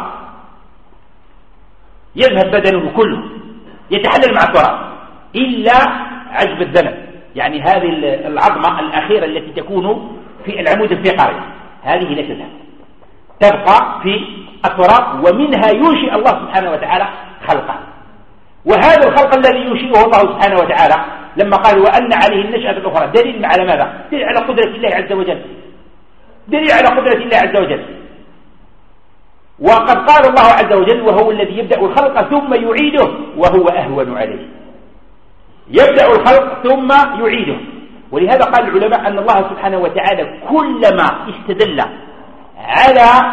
A: يذهب بدنه كله يتحلل مع التراب إلا عجب الذنب، يعني هذه العظمة الأخيرة التي تكون في العمود الفقري هذه لا تذهب، تبقى في التراب، ومنها ينشئ الله سبحانه وتعالى خلقا. وهذا الخلق الذي ينشئه الله سبحانه وتعالى لما قال وأن عليه النشأة الأخرى دليل على ماذا؟ دليل على قدرة الله عز وجل، دليل على قدرة الله عز وجل. وقد قال الله عز وجل وهو الذي يبدأ الخلق ثم يعيده وهو أهون عليه، يبدأ الخلق ثم يعيده. ولهذا قال العلماء أن الله سبحانه وتعالى كلما استدل على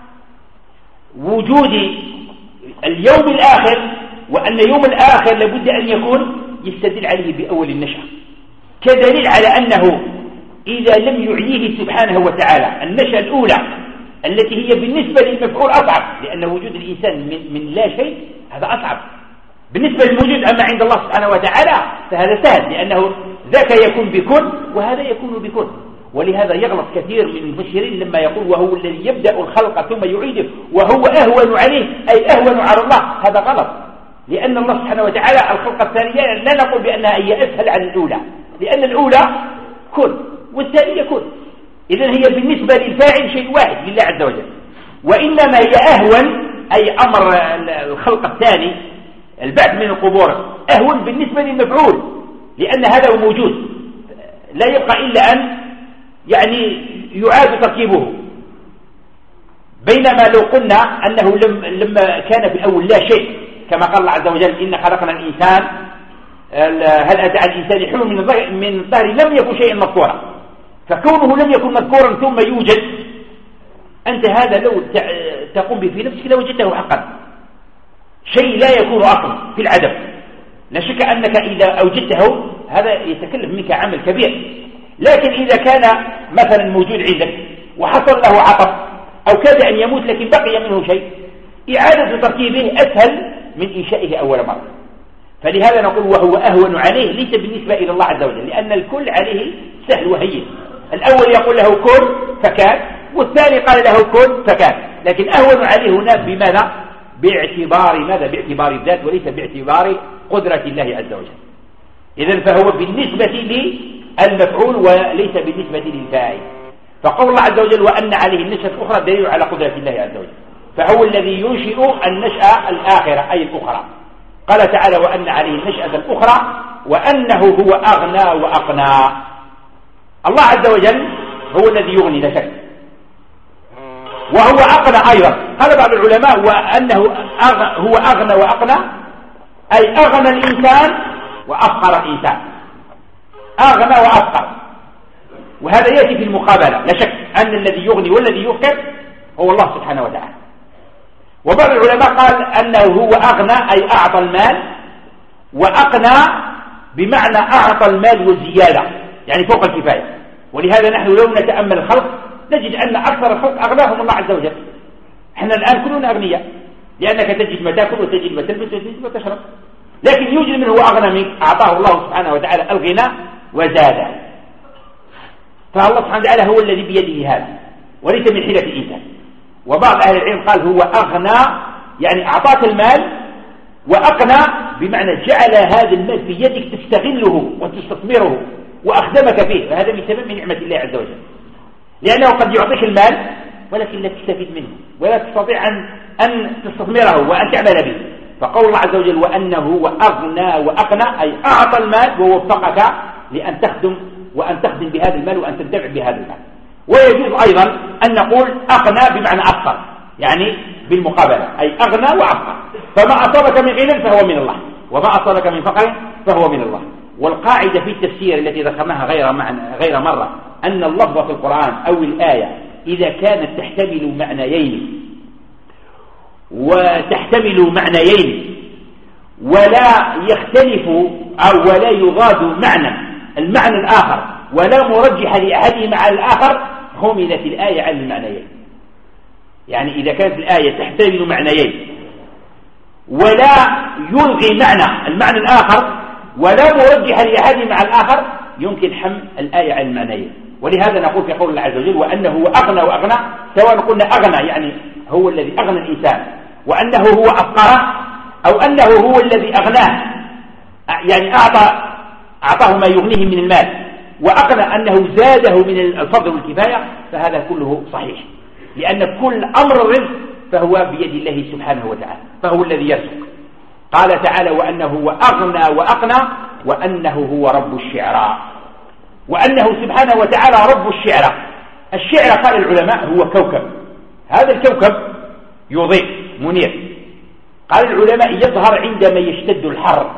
A: وجود اليوم الآخر وأن يوم الآخر لابد أن يكون، يستدل عليه بأول النشأة، كدليل على أنه إذا لم يعيه سبحانه وتعالى النشأة الأولى التي هي بالنسبة للمفعول أصعب، لأن وجود الإنسان من لا شيء هذا أصعب بالنسبة للوجود، أما عند الله سبحانه وتعالى فهذا سهل، لأنه ذاك يكون بكل وهذا يكون بكل. ولهذا يغلط كثير من المفسرين لما يقول وهو الذي يبدأ الخلق ثم يعيده وهو أهون عليه، أي أهون على الله، هذا غلط، لأن الله سبحانه وتعالى الخلق الثانية لا نقول بأنها هي أسهل عن الأولى، لأن الأولى كن والثانية كن، إذن هي بالنسبة للفاعل شيء واحد لله عز وجل، وإنما هي أهون، أي أمر الخلق الثاني البعث من القبور أهون بالنسبة للمفعول، لأن هذا هو موجود لا يبقى إلا أن يعني يعاد تركيبه. بينما لو قلنا أنه لما كان في الأول لا شيء كما قال الله عز وجل إن خلقنا الإنسان هل أتى على الإنسان حين من الدهر لم يكن شيئا مذكورا، فكونه لم يكن مذكورا ثم يوجد، أنت هذا لو تقوم به في نفسك لوجدته حقا، شيء لا يكون أصلا في العدم. لا شك أنك إذا أوجدته هذا يتكلف منك عمل كبير، لكن إذا كان مثلا موجود عندك وحصل له عطب أو كاد أن يموت لكن بقي منه شيء، إعادة تركيبه أسهل من إنشائه أول مرة. فلهذا نقول وهو أهون عليه، ليس بالنسبة إلى الله عز وجل، لأن الكل عليه سهل وهين. الأول يقول له كن فكان، والثاني قال له كن فكان، لكن أهون عليه هنا بماذا؟ باعتبار ماذا؟ باعتبار الذات وليس باعتبار قدرة الله عز وجل. إذن فهو بالنسبة للمفعول وليس بالنسبة للفاعل. فقول الله عز وجل وأن عليه النشأة الأخرى دليل على قدرة الله عز وجل، فهو الذي ينشئ النشأة الآخرة أي الأخرى. قال تعالى وأن عليه النشأة الأخرى وأنه هو أغنى وأقنى. الله عز وجل هو الذي يغني لا شك، وهو أقنى أيضا. قال بعض العلماء وأنه هو أغنى وأقنى أي أغنى الإنسان وأفقر الإنسان، أغنى وأفقر، وهذا يأتي في المقابلة. لا شك أن الذي يغني والذي يفقر هو الله سبحانه وتعالى. وبعض العلماء قال أنه هو أغنى أي أعطى المال، وأقنى بمعنى أعطى المال وزيادة، يعني فوق الكفاية. ولهذا نحن لو نتأمل الخلق نجد أن أكثر الخلق أغناهم الله عز وجل. احنا الآن كلنا أغنياء، لأنك تجد ما تأكل وتجد ما تلبس وتجد ما تشرب، لكن يوجد من هو أغنى منك، أعطاه الله سبحانه وتعالى الغنى وزاده. فالله سبحانه وتعالى هو الذي بيده هذا وليس من حيلة الإنسان. وبعض أهل العلم قال هو أغنى يعني أعطاك المال، وأقنى بمعنى جعل هذا المال في يدك تستغله وتستثمره وأخدمك فيه، فهذا من سبب من نعمة الله عز وجل. لأنه قد يعطيك المال ولكن لا تستفيد منه ولا تستطيع أن تستثمره وأن تعمل به. فقول الله عز وجل وأنه هو أغنى وأقنى أي أعطى المال ووفقك لأن تخدم وأن تخدم بهذا المال وأن تنتفع بهذا المال. ويجوز أيضا أن نقول أغنى بمعنى أفقر، يعني بالمقابلة أي أغنى وأفقر. فما أصابك من غنى فهو من الله، وما أصابك من فقر فهو من الله. والقاعدة في التفسير التي ذكرناها غير مرة أن اللفظ في القرآن أو الآية إذا كانت تحتمل معنيين ولا يختلف أو ولا يضاد المعنى الآخر ولا مرجح لأحدهما على الآخر حملت الآية على المعنيين. يعني إذا كانت الآية تحتمل معنيين ولا يلغي المعنى الآخر ولا مرجح لأحدهما على الآخر يمكن حمل الآية على المعنيين. ولهذا نقول في قول الله عز وجل وأنه هو أغنى وأغنى، سواء قلنا أغنى يعني هو الذي أغنى الإنسان، وأنه هو أفقر، أو أنه هو الذي أغناه يعني أعطاه ما يغنيه من المال، وأقنى أنه زاده من الفضل والكفاية، فهذا كله صحيح، لأن كل أمر الرزق فهو بيد الله سبحانه وتعالى، فهو الذي يرزق. قال تعالى وأنه هو أغنى وأقنى وأنه هو رب الشعراء، وأنه سبحانه وتعالى رب الشعراء. الشعر قال العلماء هو كوكب، هذا الكوكب يضيء منير. قال العلماء يظهر عندما يشتد الحر،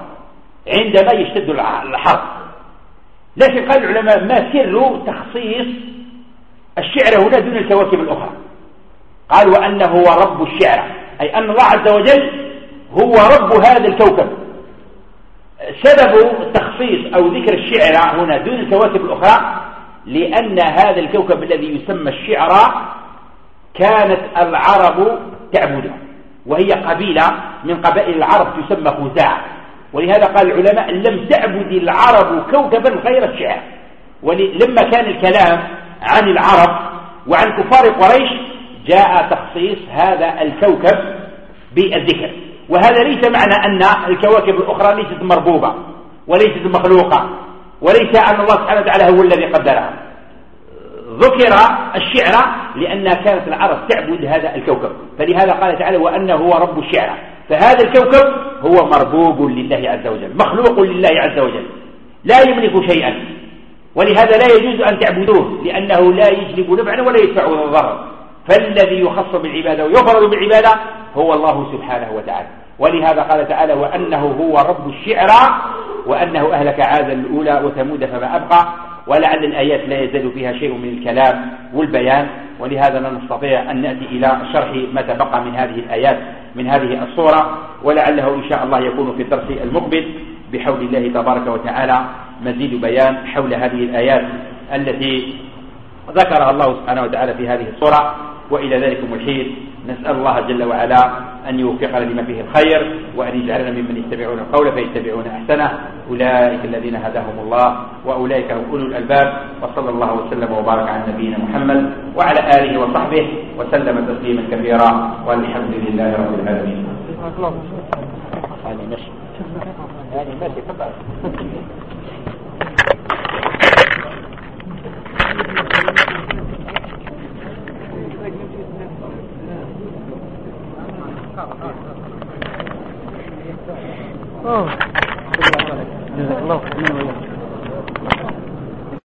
A: لكن قال العلماء ما سر تخصيص الشعر هنا دون الكواكب الأخرى؟ قال وأنه هو رب الشعر، أي أن الله عز وجل هو رب هذا الكوكب. سبب تخصيص أو ذكر الشعر هنا دون الكواكب الأخرى لأن هذا الكوكب الذي يسمى الشعر كانت العرب تعبده، وهي قبيلة من قبائل العرب تسمى خزاعة. ولهذا قال العلماء لم تعبد العرب كوكبا غير الشعر. ولما كان الكلام عن العرب وعن كفار قريش جاء تخصيص هذا الكوكب بالذكر. وهذا ليس معنى أن الكواكب الأخرى ليست مربوبة وليست مخلوقة، وليس أن الله سبحانه وتعالى هو الذي قدرها. ذكر الشعر لأنها كانت العرب تعبد هذا الكوكب، فلهذا قال تعالى وأنه هو رب الشعر. فهذا الكوكب هو مربوب لله عز وجل، مخلوق لله عز وجل، لا يملك شيئا، ولهذا لا يجوز أن تعبدوه لأنه لا يجلب نفعا ولا يدفع ضرا. فالذي يخص بالعبادة ويفرد بالعبادة هو الله سبحانه وتعالى. ولهذا قال تعالى وأنه هو رب الشعر وأنه أهلك عادا الأولى وثمود فما أبقى، ولعل الآيات لا يزال فيها شيء من الكلام والبيان، ولهذا لا نستطيع أن نأتي إلى شرح ما تبقى من هذه الآيات من هذه الصورة، ولعله إن شاء الله يكون في الدرس المقبل بحول الله تبارك وتعالى مزيد بيان حول هذه الآيات التي ذكرها الله سبحانه وتعالى في هذه الصورة. وإلى ذلكم الحين نسأل الله جل وعلا أن يوفقنا لما فيه الخير، وأن يجعلنا ممن يتبعون القول فيتبعون أحسنه، أولئك الذين هداهم الله وأولئك هم أولو الألباب. وصلى الله وسلم وبارك على نبينا محمد وعلى آله وصحبه وسلم تسليما كثيرا، والحمد لله رب العالمين. هذه ماشي تفضل.